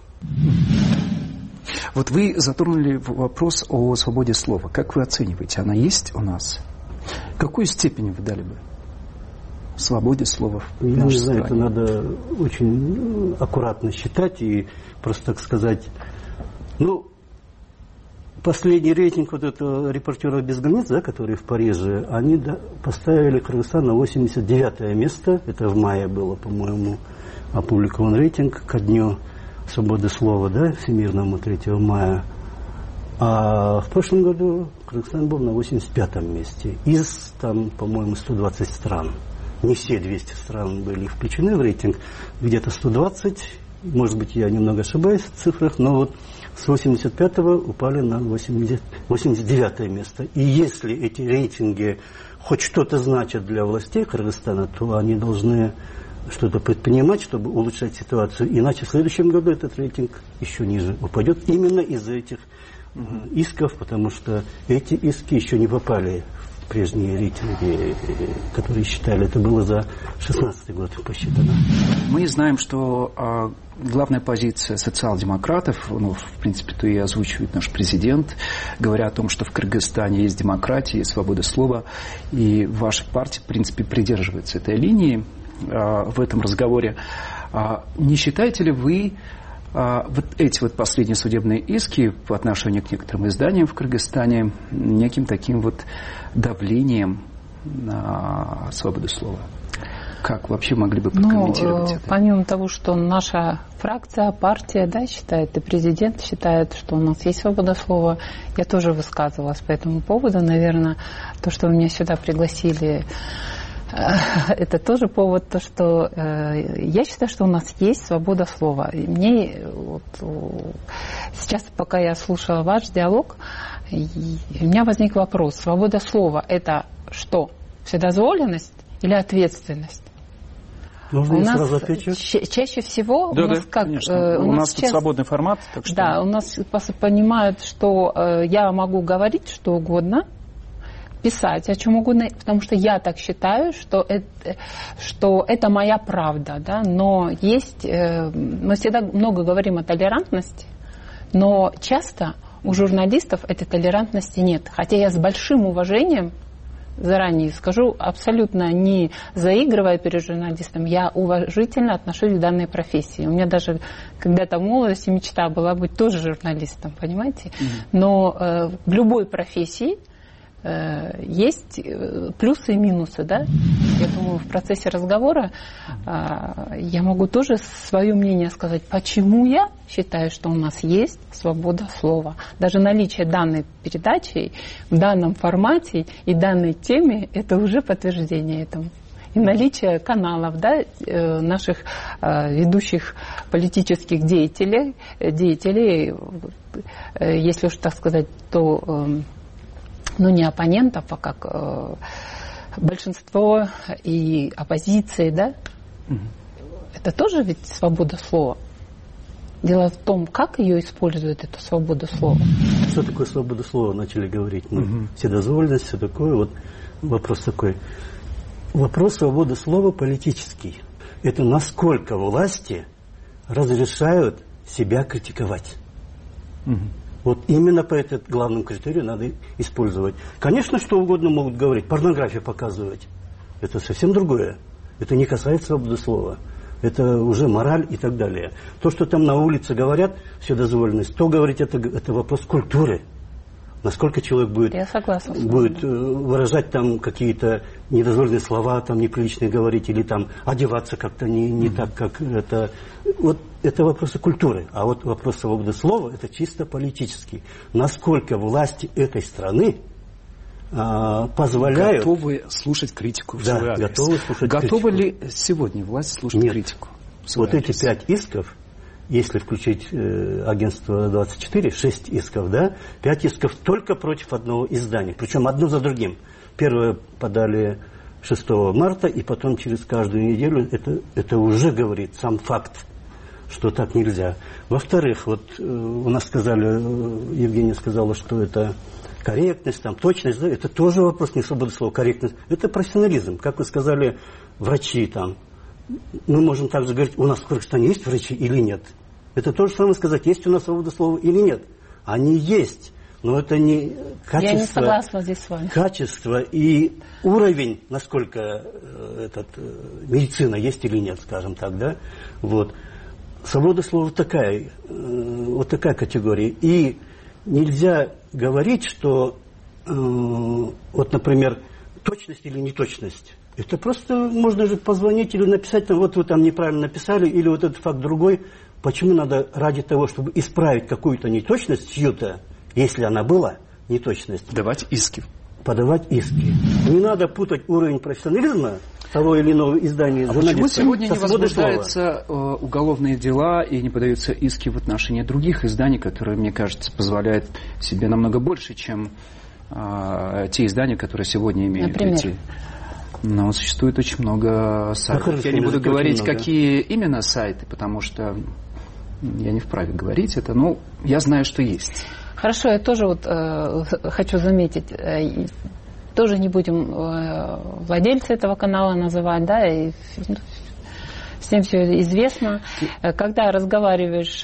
S21: Вот вы затронули вопрос о свободе слова. Как вы оцениваете, она есть у нас? Какую степень вы дали бы свободе слова в нашей стране? Я не знаю,
S22: это надо очень аккуратно считать и просто так сказать. Ну, последний рейтинг вот этого «Репортеров без границ», да, который в Париже, они поставили Кыргызстан на 89-е место. Это в мае было, по-моему, опубликован рейтинг ко дню свободы слова, да, всемирному 3 мая. А в прошлом году Кыргызстан был на 85-м месте из, там, по-моему, 120 стран. Не все 200 стран были включены в рейтинг, где-то 120, может быть, я немного ошибаюсь в цифрах, но вот с 85-го упали на 89-е место. И если эти рейтинги хоть что-то значат для властей Кыргызстана, то они должны что-то предпринимать, чтобы улучшать ситуацию. Иначе в следующем году этот рейтинг еще ниже упадет именно из-за этих исков, потому что эти иски еще не попали в прежние рейтинги, которые считали. Это было за 2016 год посчитано.
S21: Мы знаем, что главная позиция социал-демократов, ну, в принципе, то и озвучивает наш президент, говоря о том, что в Кыргызстане есть демократия, есть свобода слова, и ваша партия, в принципе, придерживается этой линии в этом разговоре. Не считаете ли вы вот эти вот последние судебные иски по отношению к некоторым изданиям в Кыргызстане неким таким вот давлением на свободу слова? Как вообще могли бы прокомментировать это?
S23: Помимо того, что наша фракция, партия, да, считает, и президент считает, что у нас есть свобода слова, я тоже высказывалась по этому поводу. Наверное, то, что вы меня сюда пригласили, это тоже повод, то, что я считаю, что у нас есть свобода слова. И мне вот, сейчас, пока я слушала ваш диалог, у меня возник вопрос: свобода слова – это что? Вседозволенность или ответственность?
S22: Можно
S23: у нас
S22: сразу отвечать?
S23: Чаще всего
S21: да,
S23: у нас как
S21: у нас сейчас свободный формат, так что...
S23: Да, у нас понимают, что я могу говорить что угодно, писать о чем угодно, потому что я так считаю, что это моя правда, да, но есть, мы всегда много говорим о толерантности, но часто у журналистов этой толерантности нет, хотя я с большим уважением, заранее скажу, абсолютно не заигрывая перед журналистом, я уважительно отношусь к данной профессии. У меня даже когда-то в молодости мечта была быть тоже журналистом, понимаете? Но в любой профессии есть плюсы и минусы, да? Я думаю, в процессе разговора я могу тоже свое мнение сказать, почему я считаю, что у нас есть свобода слова. Даже наличие данной передачи в данном формате и данной теме, это уже подтверждение этому. И наличие каналов, да, наших ведущих политических деятелей, если уж так сказать, то не оппонентов, а как большинство и оппозиции, да? Это тоже ведь свобода слова. Дело в том, как ее используют, эту свободу слова.
S22: Что такое свобода слова, начали говорить мы. Вседозволенность, все такое. Вот вопрос такой. Вопрос свободы слова политический. Это насколько власти разрешают себя критиковать. Вот именно по этому главному критерию надо использовать. Конечно, что угодно могут говорить, порнографию показывать. Это совсем другое. Это не касается свободы слова. Это уже мораль и так далее. То, что там на улице говорят, вседозволенность, то говорить, это вопрос культуры. Насколько человек будет выражать там какие-то недозволенные слова, там неприличные говорить, или там одеваться как-то не так, как это. Вот это вопросы культуры. А вот вопрос свободы слова, это чисто политический. Насколько власти этой страны позволяют...
S21: Готовы слушать критику в
S22: свой
S21: свой адрес.
S22: Готовы слушать
S21: Готовы ли сегодня власть слушать критику?
S22: Вот эти 5 исков, если включить агентство 24, 6 исков, да, 5 исков только против одного издания, причем одно за другим. Первое подали 6 марта, и потом через каждую неделю, это уже говорит сам факт, что так нельзя. Во-вторых, вот у нас сказали, Евгения сказала, что это корректность, там, точность, да, это тоже вопрос не свободы слова, корректность, это профессионализм. Как вы сказали, врачи там, мы можем также говорить, у нас в Кыргызстане есть врачи или нет. Это то же самое сказать, есть у нас свобода слова или нет. Они есть, но это не качество.
S23: Я не согласна здесь с вами.
S22: Качество и уровень, насколько медицина есть или нет, скажем так, да. Вот. Свобода слова такая, вот такая категория. И нельзя говорить, что, вот, например, точность или неточность. Это просто можно же позвонить или написать, там, вот вы там неправильно написали, или вот этот факт другой. Почему надо ради того, чтобы исправить какую-то неточность чью-то, если она была, неточность, подавать иски. Не надо путать уровень профессионализма того или иного издания.
S21: А почему сегодня не возбуждаются уголовные дела и не подаются иски в отношении других изданий, которые, мне кажется, позволяют себе намного больше, чем те издания, которые сегодня имеют эти... Но существует очень много сайтов. Я не буду говорить, какие именно сайты, потому что я не вправе говорить это, но я знаю, что есть.
S23: Хорошо, я тоже вот хочу заметить, тоже не будем владельца этого канала называть, да, и всем все известно. Когда разговариваешь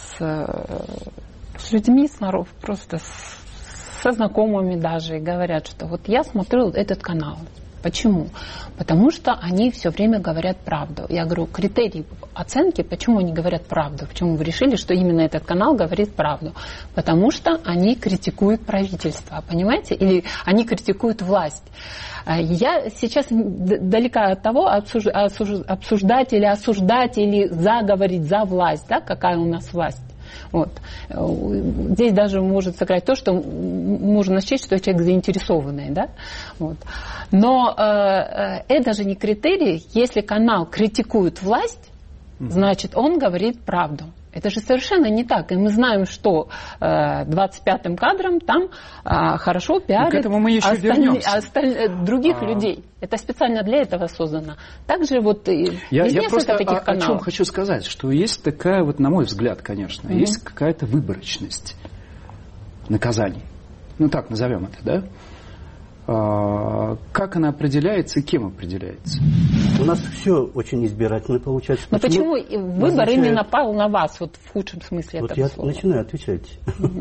S23: с людьми, просто со знакомыми даже, и говорят, что вот я смотрю этот канал. Почему? Потому что они все время говорят правду. Я говорю, критерий оценки, почему они говорят правду? Почему вы решили, что именно этот канал говорит правду? Потому что они критикуют правительство, понимаете? Или они критикуют власть. Я сейчас далека от того, обсуждать или осуждать, или заговорить за власть, да, какая у нас власть. Вот. Здесь даже может сыграть то, что можно счесть, что человек заинтересованный. Да? Вот. Но это же не критерий. Если канал критикует власть, значит он говорит правду. Это же совершенно не так. И мы знаем, что 25-м кадром там хорошо пиарят других людей. Это специально для этого создано. Также вот
S21: я просто таких каналов. О чем хочу сказать, что есть такая, вот на мой взгляд, конечно, есть какая-то выборочность наказаний. Ну так назовем это, да? Как она определяется и кем определяется?
S22: У нас все очень избирательно получается.
S23: Но почему выбор именно пал на вас, вот в худшем смысле этого слова?
S22: Вот я начинаю отвечать.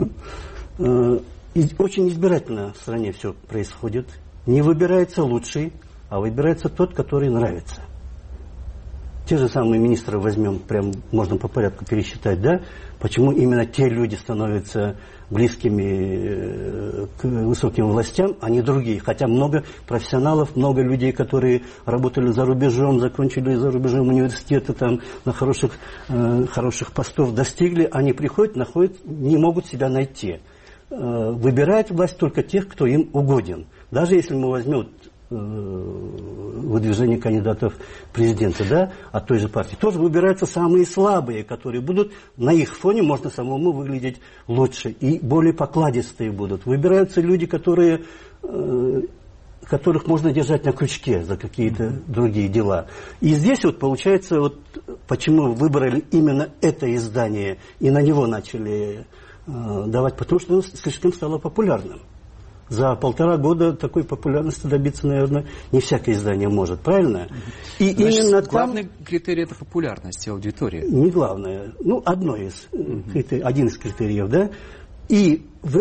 S22: Очень избирательно в стране все происходит. Не выбирается лучший, а выбирается тот, который нравится. Те же самые министры возьмем, прям можно по порядку пересчитать, да? Почему именно те люди становятся близкими к высоким властям, а не другие. Хотя много профессионалов, много людей, которые работали за рубежом, закончили за рубежом университеты, там на хороших постов достигли, они приходят, находят, не могут себя найти. Выбирает власть только тех, кто им угоден. Даже если мы возьмем выдвижение кандидатов в президенты, да, от той же партии, тоже выбираются самые слабые, которые будут, на их фоне можно самому выглядеть лучше и более покладистые будут. Выбираются люди, которых можно держать на крючке за какие-то другие дела. И здесь вот получается, вот почему выбрали именно это издание и на него начали давать, потому что оно слишком стало популярным. За 1,5 года такой популярности добиться, наверное, не всякое издание может, правильно? И
S21: значит,
S22: именно
S21: главный критерий — это популярность аудитории.
S22: Не главное, один из критериев, да. И в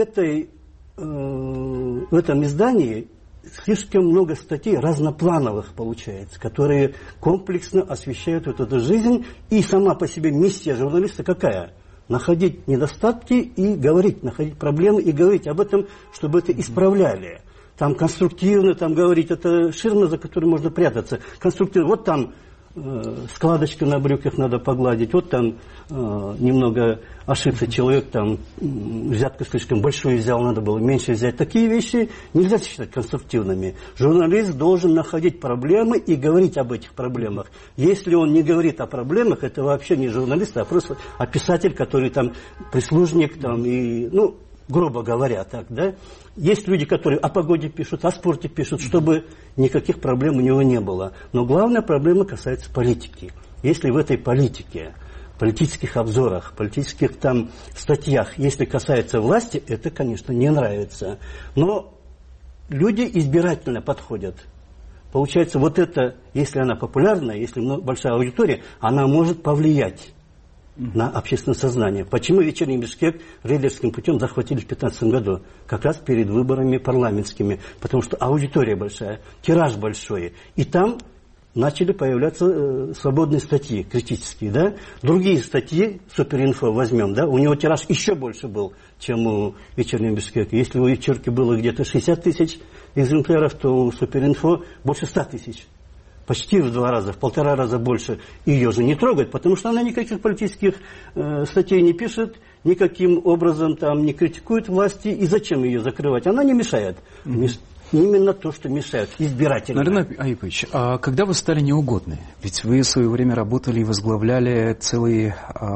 S22: этом издании слишком много статей разноплановых получается, которые комплексно освещают эту жизнь. И сама по себе миссия журналиста какая? Находить недостатки и говорить, находить проблемы и говорить об этом, чтобы это исправляли. Там конструктивно, там говорить, это ширма, за которой можно прятаться. Конструктивно, вот там складочку на брюках надо погладить, вот там немного ошибся человек, там взятку слишком большую взял, надо было меньше взять. Такие вещи нельзя считать конструктивными. Журналист должен находить проблемы и говорить об этих проблемах. Если он не говорит о проблемах, это вообще не журналист, а просто писатель, который там прислужник, там, и, грубо говоря, так, да. Есть люди, которые о погоде пишут, о спорте пишут, чтобы никаких проблем у него не было. Но главная проблема касается политики. Если в этой политике, политических обзорах, политических там статьях, если касается власти, это, конечно, не нравится. Но люди избирательно подходят. Получается, вот это, если она популярна, если большая аудитория, она может повлиять на общественное сознание. Почему вечерний Бишкек рейдерским путем захватили в 2015 году? Как раз перед выборами парламентскими. Потому что аудитория большая, тираж большой. И там начали появляться свободные статьи, критические. Да? Другие статьи, Суперинфо возьмем, да? У него тираж еще больше был, чем у вечернего Бишкека. Если у вечерки было где-то 60 тысяч экземпляров, то у Суперинфо больше 100 тысяч. Почти в 2 раза, в 1,5 раза больше. Ее же не трогают, потому что она никаких политических статей не пишет, никаким образом там не критикует власти. И зачем ее закрывать? Она не мешает. Именно то, что мешает, избирательно.
S21: Наринэ Айыпович, а когда вы стали неугодны? Ведь вы в свое время работали и возглавляли целую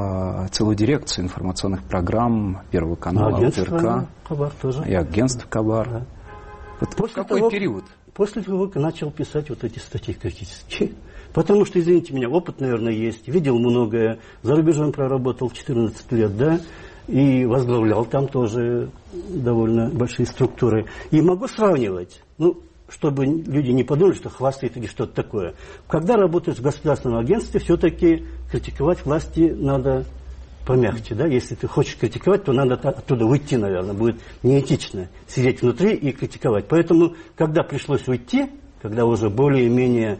S21: дирекцию информационных программ Первого канала, ОТРК.
S22: Кабар тоже.
S21: И агентство Кабар.
S22: Да.
S21: Вот в какой период?
S22: После того, как начал писать вот эти статьи критические. Потому что, извините меня, опыт, наверное, есть. Видел многое. За рубежом проработал 14 лет, да. И возглавлял там тоже довольно большие структуры. И могу сравнивать. Чтобы люди не подумали, что хвастает или что-то такое. Когда работаешь в государственном агентстве, все-таки критиковать власти надо помягче, да, если ты хочешь критиковать, то надо оттуда уйти, наверное, будет неэтично сидеть внутри и критиковать. Поэтому, когда пришлось уйти, когда уже более-менее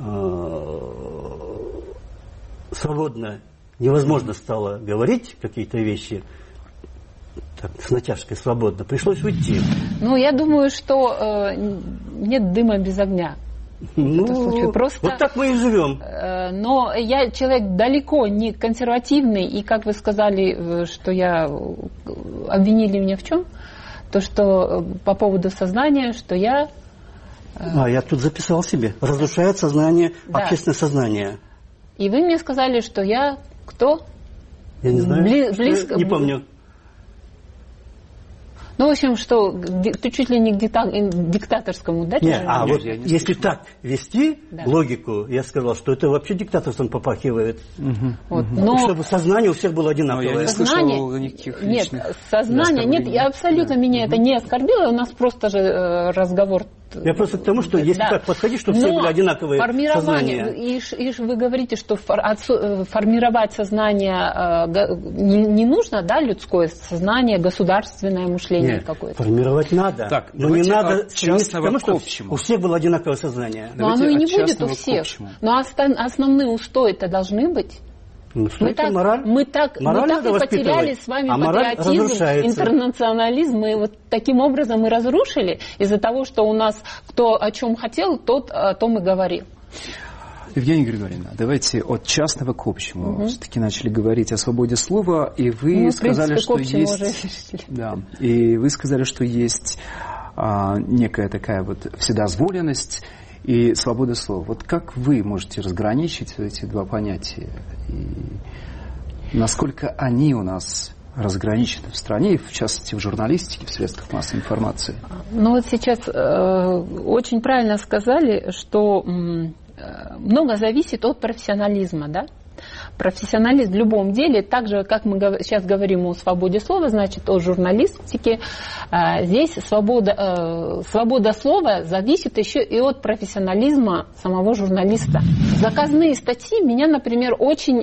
S22: свободно, невозможно стало говорить какие-то вещи, так, с натяжкой свободно, пришлось уйти.
S23: Я думаю, что нет дыма без огня. Просто,
S22: вот так мы и живем.
S23: Но я человек далеко не консервативный, и как вы сказали, что обвинили меня в чем? То, что по поводу сознания, что я...
S22: я тут записал себе. Разрушает сознание, да. Общественное сознание.
S23: И вы мне сказали, что я кто?
S22: Я не знаю. Не помню.
S23: Ну, в общем, что ты чуть ли не к диктаторскому, да?
S22: Нет, вот если так вести логику, я сказал, что это вообще диктаторством попахивает. Чтобы сознание у всех было одинаковое.
S21: Но я не слышал никаких личных.
S23: Нет, сознание, нет, я абсолютно меня это не оскорбило, у нас просто же разговор.
S22: Я просто к тому, что если так подходить, чтобы все были одинаковые
S23: формирование, и вы говорите, что формировать сознание не нужно, да, людское сознание, государственное мышление какое-то.
S22: Формировать надо,
S21: так,
S22: но не надо
S21: частного к
S22: общему. У всех было одинаковое сознание.
S23: Но оно и не будет у всех. Но основные устои-то должны быть. Мы так и потеряли с вами патриотизм, интернационализм, и вот таким образом мы разрушили из-за того, что у нас кто о чем хотел, тот о том и говорил.
S21: Евгения Григорьевна, давайте от частного к общему. Все-таки начали говорить о свободе слова, и вы сказали, что есть... Да, и вы сказали, что есть некая такая вот вседозволенность и свобода слова. Вот как вы можете разграничить эти два понятия? И насколько они у нас разграничены в стране, в частности в журналистике, в средствах массовой информации?
S23: Ну вот сейчас очень правильно сказали, что много зависит от профессионализма, да? Профессионализм в любом деле, так же, как мы сейчас говорим о свободе слова, значит, о журналистике, здесь свобода слова зависит еще и от профессионализма самого журналиста. Заказные статьи меня, например, очень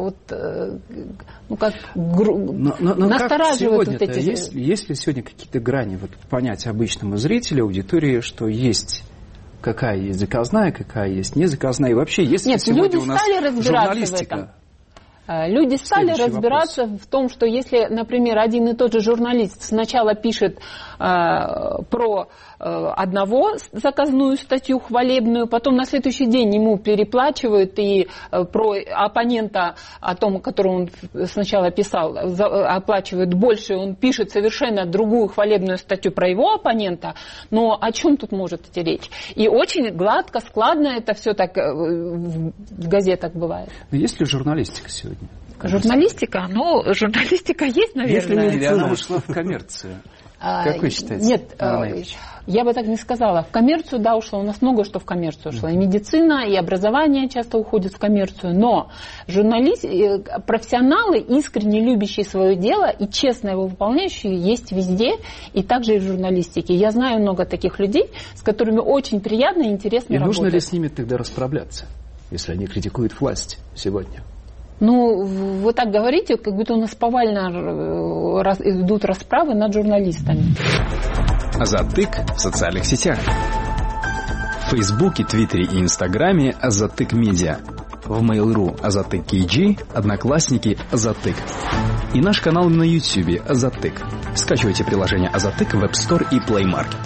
S23: настораживают вот эти...
S21: Есть ли сегодня какие-то грани вот, понятия обычному зрителю, аудитории, что есть... Какая есть заказная, какая есть незаказная. И вообще, если сегодня у нас журналистика...
S23: Люди стали разбираться в том, что если, например, один и тот же журналист сначала пишет про одного заказную статью хвалебную, потом на следующий день ему переплачивают и про оппонента, о том, которого он сначала писал, оплачивают больше, он пишет совершенно другую хвалебную статью про его оппонента, но о чем тут может идти речь? И очень гладко, складно это все так в газетах бывает.
S21: Но есть ли журналистика сегодня?
S23: Журналистика? Ну, журналистика есть, наверное.
S21: Если она ушла в коммерцию. Как вы считаете?
S23: Нет, я бы так не сказала. В коммерцию, да, ушло. У нас много что в коммерцию ушло. И медицина, и образование часто уходит в коммерцию. Но профессионалы, искренне любящие свое дело и честно его выполняющие, есть везде, и также и в журналистике. Я знаю много таких людей, с которыми очень приятно и интересно работать.
S21: И нужно ли с ними тогда расправляться, если они критикуют власть сегодня?
S23: Ну, вы так говорите, как будто у нас повально идут расправы над журналистами.
S20: Азаттык в социальных сетях. В Фейсбуке, Твиттере и Инстаграме Азаттык Медиа. В Mail.ru Азаттык KG, Одноклассники Азаттык. И наш канал на Ютьюбе Азаттык. Скачивайте приложение Азаттык в App Store и Play Market.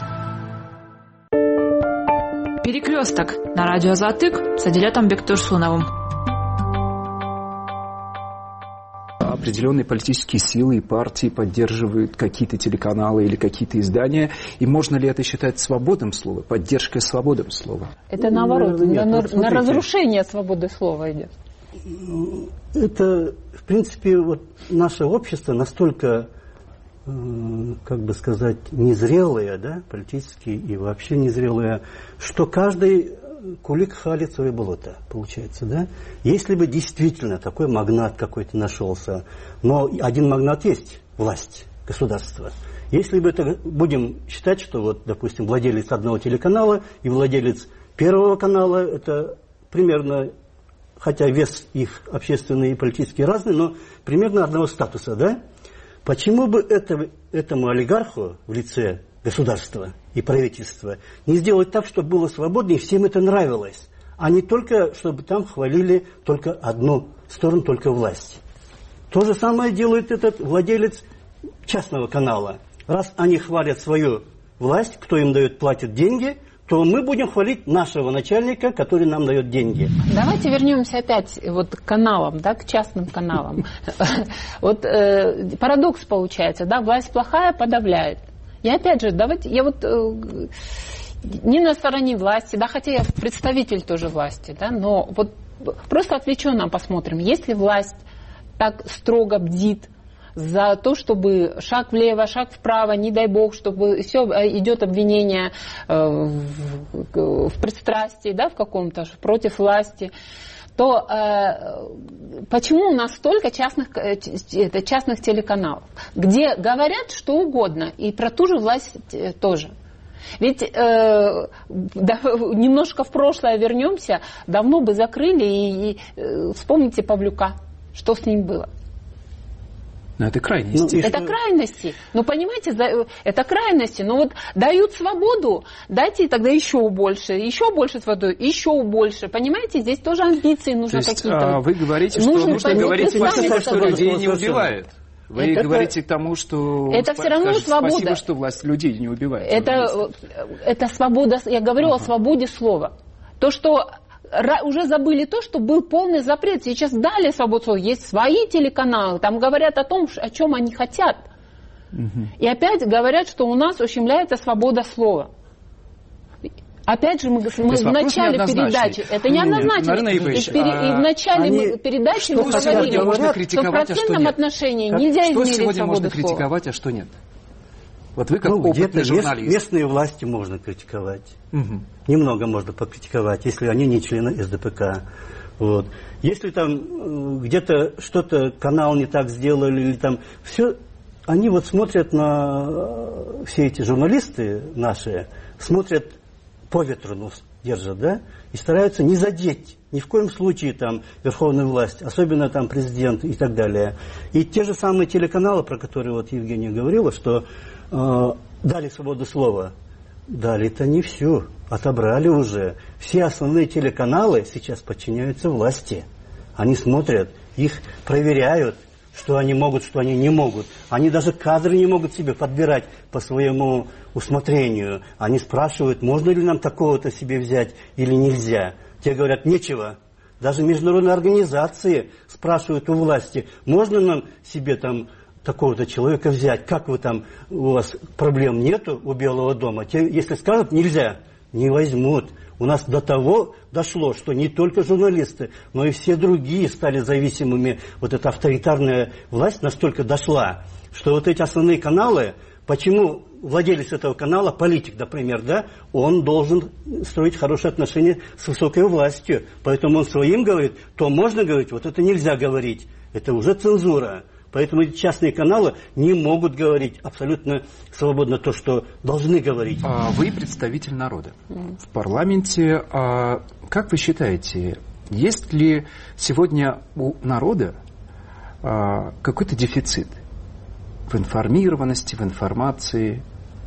S3: Перекресток на радио Азаттык с Адилетом Бектурсуновым.
S21: Определенные политические силы и партии поддерживают какие-то телеканалы или какие-то издания. И можно ли это считать свободным слова, поддержкой свободы слова?
S23: Это наоборот, на разрушение свободы слова идет.
S22: Это, в принципе, вот наше общество настолько, как бы сказать, незрелое, да, политически и вообще незрелое, что каждый кулик халит свое болото, получается, да? Если бы действительно такой магнат какой-то нашелся, но один магнат есть, власть, государство. Если бы это, будем считать, что вот, допустим, владелец одного телеканала и владелец первого канала, это примерно, хотя вес их общественный и политический разный, но примерно одного статуса, да? Почему бы этому олигарху в лице государства и правительства не сделать так, чтобы было свободно и всем это нравилось, а не только, чтобы там хвалили только одну сторону, только власть. То же самое делает этот владелец частного канала. Раз они хвалят свою власть, кто им дает, платит деньги, то мы будем хвалить нашего начальника, который нам дает деньги.
S23: Давайте вернемся опять вот к каналам, да, к частным каналам. Вот парадокс получается, да, власть плохая, подавляет. И опять же, давайте, я вот не на стороне власти, да, хотя я представитель тоже власти, да, но вот просто отвлеченно посмотрим, если власть так строго бдит за то, чтобы шаг влево, шаг вправо, не дай бог, чтобы все идет обвинение в пристрастии, да, в каком-то, против власти, то почему у нас столько частных телеканалов, где говорят что угодно, и про ту же власть тоже? Ведь немножко в прошлое вернемся, давно бы закрыли, и вспомните Павлюка, что с ним было.
S21: Но это крайности.
S23: Это крайности. Ну, понимаете, это крайности. Но вот дают свободу, дайте тогда еще больше свободы, еще больше. Понимаете, здесь тоже амбиции нужно какие-то.
S21: Вы говорите, что людей не убивает. Вы говорите к тому, что
S23: это все равно свобода.
S21: Спасибо, что власть людей не убивает.
S23: Это свобода. Я говорю о свободе слова. То, что уже забыли то, что был полный запрет. Сейчас дали свободу слова. Есть свои телеканалы, там говорят о том, о чем они хотят. И опять говорят, что у нас ущемляется свобода слова. Опять же, мы в начале передачи, это неоднозначно, и в начале передачи мы говорили, что в процентном отношении нельзя измерить свободу слова. Что сегодня можно
S21: критиковать, а что нет? Вот вы как опытный журналист.
S22: Местные власти можно критиковать. Немного можно покритиковать, если они не члены СДПК. Вот. Если там где-то что-то канал не так сделали, или там все, они вот смотрят на все эти журналисты наши, смотрят по ветру, держат, да, и стараются не задеть ни в коем случае там верховную власть, особенно там президент и так далее. И те же самые телеканалы, про которые вот Евгения говорила, что дали свободу слова. Дали-то не всю, отобрали уже. Все основные телеканалы сейчас подчиняются власти. Они смотрят, их проверяют, что они могут, что они не могут. Они даже кадры не могут себе подбирать по своему усмотрению. Они спрашивают, можно ли нам такого-то себе взять или нельзя. Те говорят, нечего. Даже международные организации спрашивают у власти, можно нам себе там такого-то человека взять, как вы там, у вас проблем нету у Белого дома. Те, если скажут, нельзя, не возьмут. У нас до того дошло, что не только журналисты, но и все другие стали зависимыми. Вот эта авторитарная власть настолько дошла, что вот эти основные каналы, почему владелец этого канала, политик, например, да, он должен строить хорошие отношения с высокой властью. Поэтому он своим говорит, то можно говорить, вот это нельзя говорить. Это уже цензура. Поэтому эти частные каналы не могут говорить абсолютно свободно то, что должны говорить.
S21: Вы представитель народа в парламенте. Как вы считаете, есть ли сегодня у народа какой-то дефицит в информированности, в информации?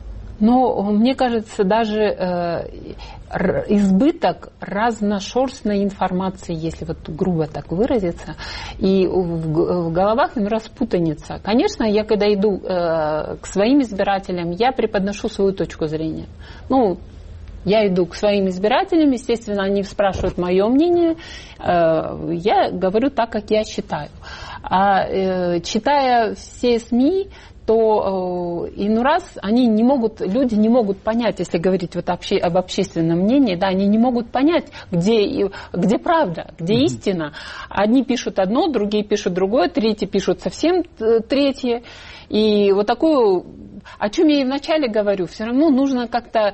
S23: Но мне кажется, даже избыток разношерстной информации, если вот грубо так выразиться, и в головах иной раз путаница. Конечно, я когда иду к своим избирателям, я преподношу свою точку зрения. Ну, я иду к своим избирателям, естественно, они спрашивают мое мнение, я говорю так, как я считаю. А читая все СМИ, то иной раз люди не могут понять, если говорить вот об общественном мнении, да, они не могут понять, где правда, где истина. Одни пишут одно, другие пишут другое, третьи пишут совсем третье. И вот такую, о чем я и вначале говорю, все равно нужно как-то...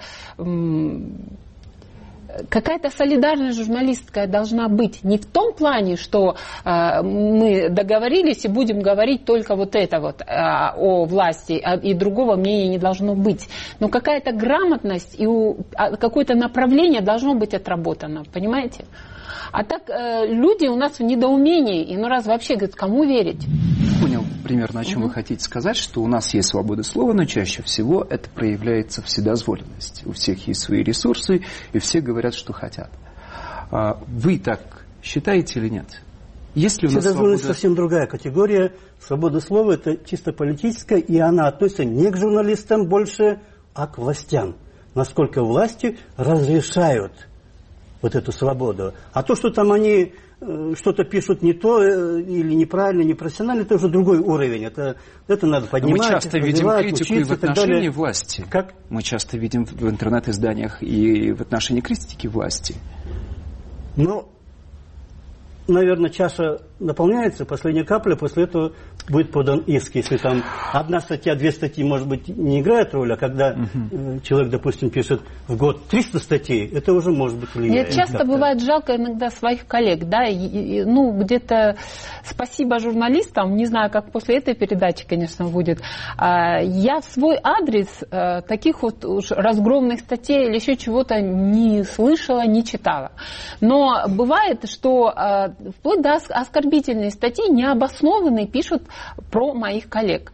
S23: Какая-то солидарность журналистская должна быть. Не в том плане, что мы договорились и будем говорить только вот это вот о власти, и другого мнения не должно быть. Но какая-то грамотность и какое-то направление должно быть отработано. Понимаете? А так люди у нас в недоумении. И раз вообще говорят, кому верить?
S21: Понял примерно, о чем вы хотите сказать, что у нас есть свобода слова, но чаще всего это проявляется вседозволенность. У всех есть свои ресурсы, и все говорят, что хотят. Вы так считаете или нет? Есть ли у нас
S22: вседозволенность совсем другая категория. Свобода слова – это чисто политическая, и она относится не к журналистам больше, а к властям. Насколько власти разрешают вот эту свободу. А то, что там они что-то пишут не то или неправильно, непрофессионально, это уже другой уровень. Это надо поднимать.
S21: Мы часто видим критику и в отношении власти.
S22: Как?
S21: Мы часто видим в интернет-изданиях и в отношении критики власти.
S22: Ну, наверное, чаша наполняется, последняя капля, после этого будет подан иск. Если там одна статья, две статьи, может быть, не играет роль, а когда человек, допустим, пишет в год 300 статей, это уже может быть влияет.
S23: Мне часто бывает жалко иногда своих коллег, да, ну, где-то спасибо журналистам, не знаю, как после этой передачи, конечно, будет. Я в свой адрес таких вот уж разгромных статей или еще чего-то не слышала, не читала. Но бывает, что вплоть до оскорбительные статьи необоснованные пишут про моих коллег.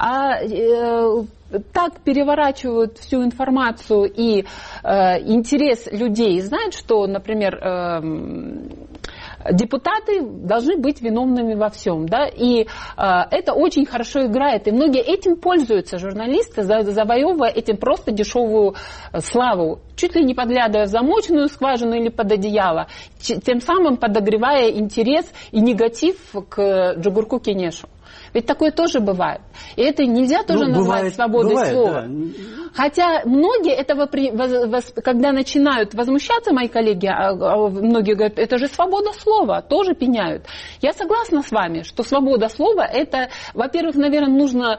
S23: Так переворачивают всю информацию и интерес людей. Знают, что, например, депутаты должны быть виновными во всем. Да? И это очень хорошо играет. И многие этим пользуются, журналисты, завоевывая этим просто дешевую славу. Чуть ли не подглядывая в замоченную скважину или под одеяло. Тем самым подогревая интерес и негатив к Джугурку Кенешу. Ведь такое тоже бывает. И это нельзя тоже назвать свободой слова. Да. Хотя многие этого, когда начинают возмущаться, мои коллеги, многие говорят, это же свобода слова, тоже пеняют. Я согласна с вами, что свобода слова, это, во-первых, наверное, нужно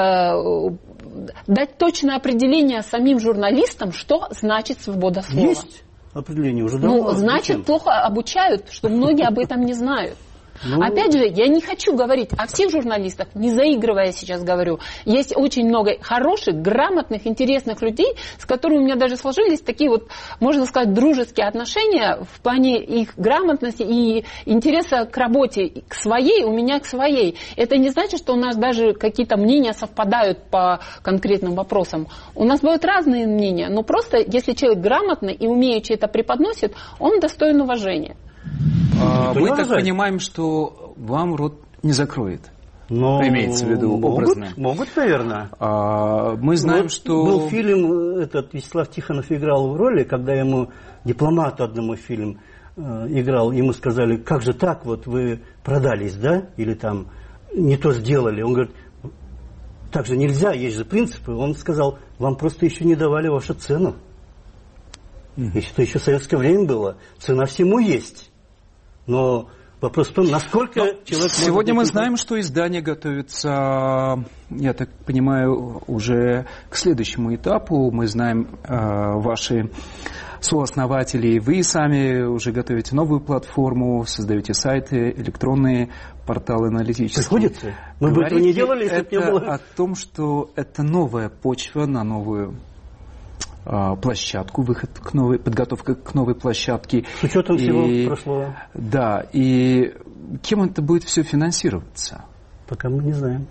S23: дать точное определение самим журналистам, что значит свобода слова.
S22: Есть определение уже давно.
S23: Ну, значит, плохо обучают, что многие об этом не знают. Опять же, я не хочу говорить о всех журналистах, не заигрывая сейчас говорю. Есть очень много хороших, грамотных, интересных людей, с которыми у меня даже сложились такие вот, можно сказать, дружеские отношения в плане их грамотности и интереса к работе, к своей, у меня к своей. Это не значит, что у нас даже какие-то мнения совпадают по конкретным вопросам. У нас бывают разные мнения, но просто если человек грамотный и умеючи это преподносит, он достоин уважения.
S21: Мы так понимаем, что вам рот не закроет. Имеется в виду образно.
S22: Могут, наверное.
S21: Мы знаем, что...
S22: Был фильм, Вячеслав Тихонов играл в роли, когда ему, дипломату одному фильм играл, ему сказали, как же так, вот вы продались, да? Или там не то сделали. Он говорит, так же нельзя, есть же принципы. Он сказал, вам просто еще не давали вашу цену. Это еще в советское время было. Цена всему есть. Но вопрос в том, насколько человек...
S21: Сегодня мы знаем, что издание готовится, я так понимаю, уже к следующему этапу. Мы знаем ваши сооснователи, вы сами уже готовите новую платформу, создаете сайты, электронные порталы аналитические.
S22: Приходится. Мы бы этого не делали, если бы не было.
S21: О том, что это новая почва на новую площадку, выход к новой, подготовка к новой площадке.
S22: С учетом всего прошлого.
S21: Да, и кем это будет все финансироваться?
S22: Пока мы не знаем.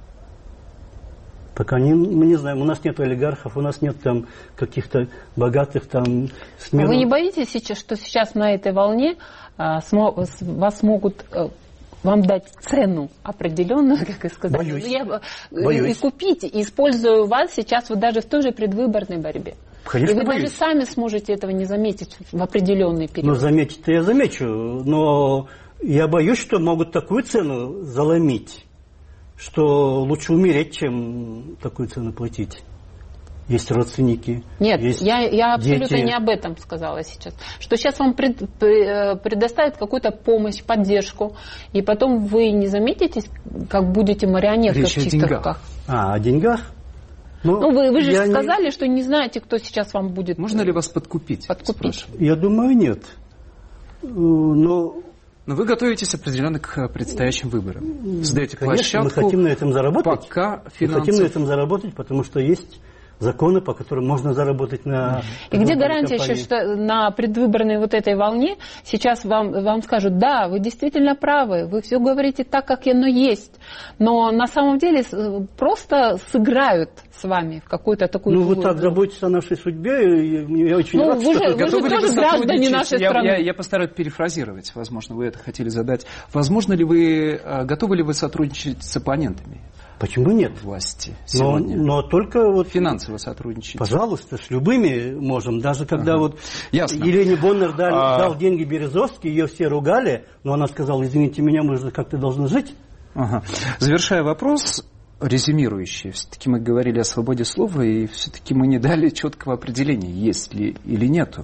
S22: Пока мы не знаем. У нас нет олигархов, у нас нет там каких-то богатых там
S23: СМИ. Вы не боитесь сейчас, что сейчас на этой волне вас могут вам дать цену определенную, как я сказала, и купить, и используя вас сейчас вот даже в той же предвыборной борьбе.
S22: Конечно,
S23: и вы даже сами сможете этого не заметить в определенный период.
S22: Ну, заметить-то я замечу, но я боюсь, что могут такую цену заломить, что лучше умереть, чем такую цену платить. Есть родственники.
S23: Нет,
S22: есть
S23: я абсолютно
S22: дети.
S23: Не об этом сказала сейчас. Что сейчас вам предоставят какую-то помощь, поддержку, и потом вы не заметитесь, как будете марионеткой в чистых руках.
S22: О деньгах?
S23: Ну вы же сказали, что не знаете, кто сейчас вам будет.
S21: Можно ли вас подкупить?
S22: Я думаю, нет. Но
S21: вы готовитесь определенно к предстоящим выборам. Создаете
S22: площадку. Мы хотим на этом заработать. Мы хотим на этом заработать, потому что есть законы, по которым можно заработать на...
S23: И где гарантия еще, что на предвыборной вот этой волне сейчас вам скажут, да, вы действительно правы, вы все говорите так, как оно есть, но на самом деле просто сыграют с вами в какую-то такую...
S22: вы так заботитесь о нашей судьбе, я очень рад,
S23: вы же тоже граждане нашей страны.
S21: Я постараюсь перефразировать, возможно, вы это хотели задать. Возможно ли вы, готовы ли вы сотрудничать с оппонентами?
S22: Почему нет?
S21: Власти сегодня.
S22: Но только вот...
S21: Финансово сотрудничать.
S22: Пожалуйста, с любыми можем. Даже когда Елене Боннер дал деньги Березовски, ее все ругали, но она сказала, извините меня, мы же как-то должны жить.
S21: Завершая вопрос, резюмирующий. Все-таки мы говорили о свободе слова, и все-таки мы не дали четкого определения, есть ли или нету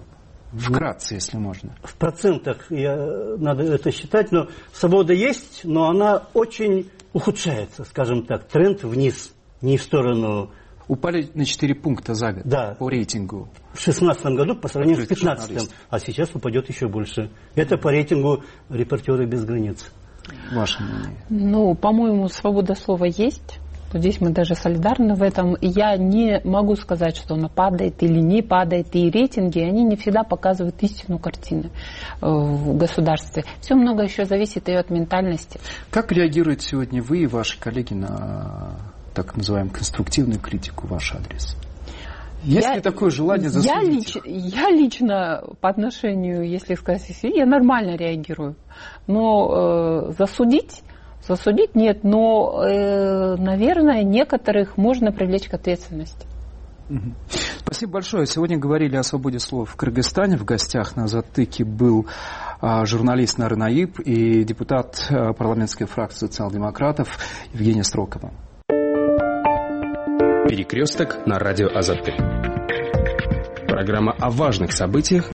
S21: Вкратце, если можно.
S22: В процентах надо это считать, но свобода есть, но она очень ухудшается, скажем так, тренд вниз, не в сторону...
S21: Упали на 4 пункта за год, да, по рейтингу.
S22: В 2016 году по сравнению с 2015, а сейчас упадет еще больше. Это по рейтингу «Репортеры без границ».
S21: Ваше мнение?
S23: Ну, по-моему, свобода слова есть. Здесь мы даже солидарны в этом. Я не могу сказать, что она падает или не падает. И рейтинги, они не всегда показывают истину картины в государстве. Все много еще зависит и от ментальности.
S21: Как реагируют сегодня вы и ваши коллеги на так называемую конструктивную критику в ваш адрес? Есть ли такое желание засудить?
S23: Я лично по отношению, если сказать, я нормально реагирую. Но засудить нет, но, наверное, некоторых можно привлечь к ответственности.
S21: Спасибо большое. Сегодня говорили о свободе слова в Кыргызстане. В гостях на «Затыке» был журналист НАР-НАИП и депутат парламентской фракции социал-демократов Евгения Строкова.
S20: Перекресток на радио Азатык. Программа о важных событиях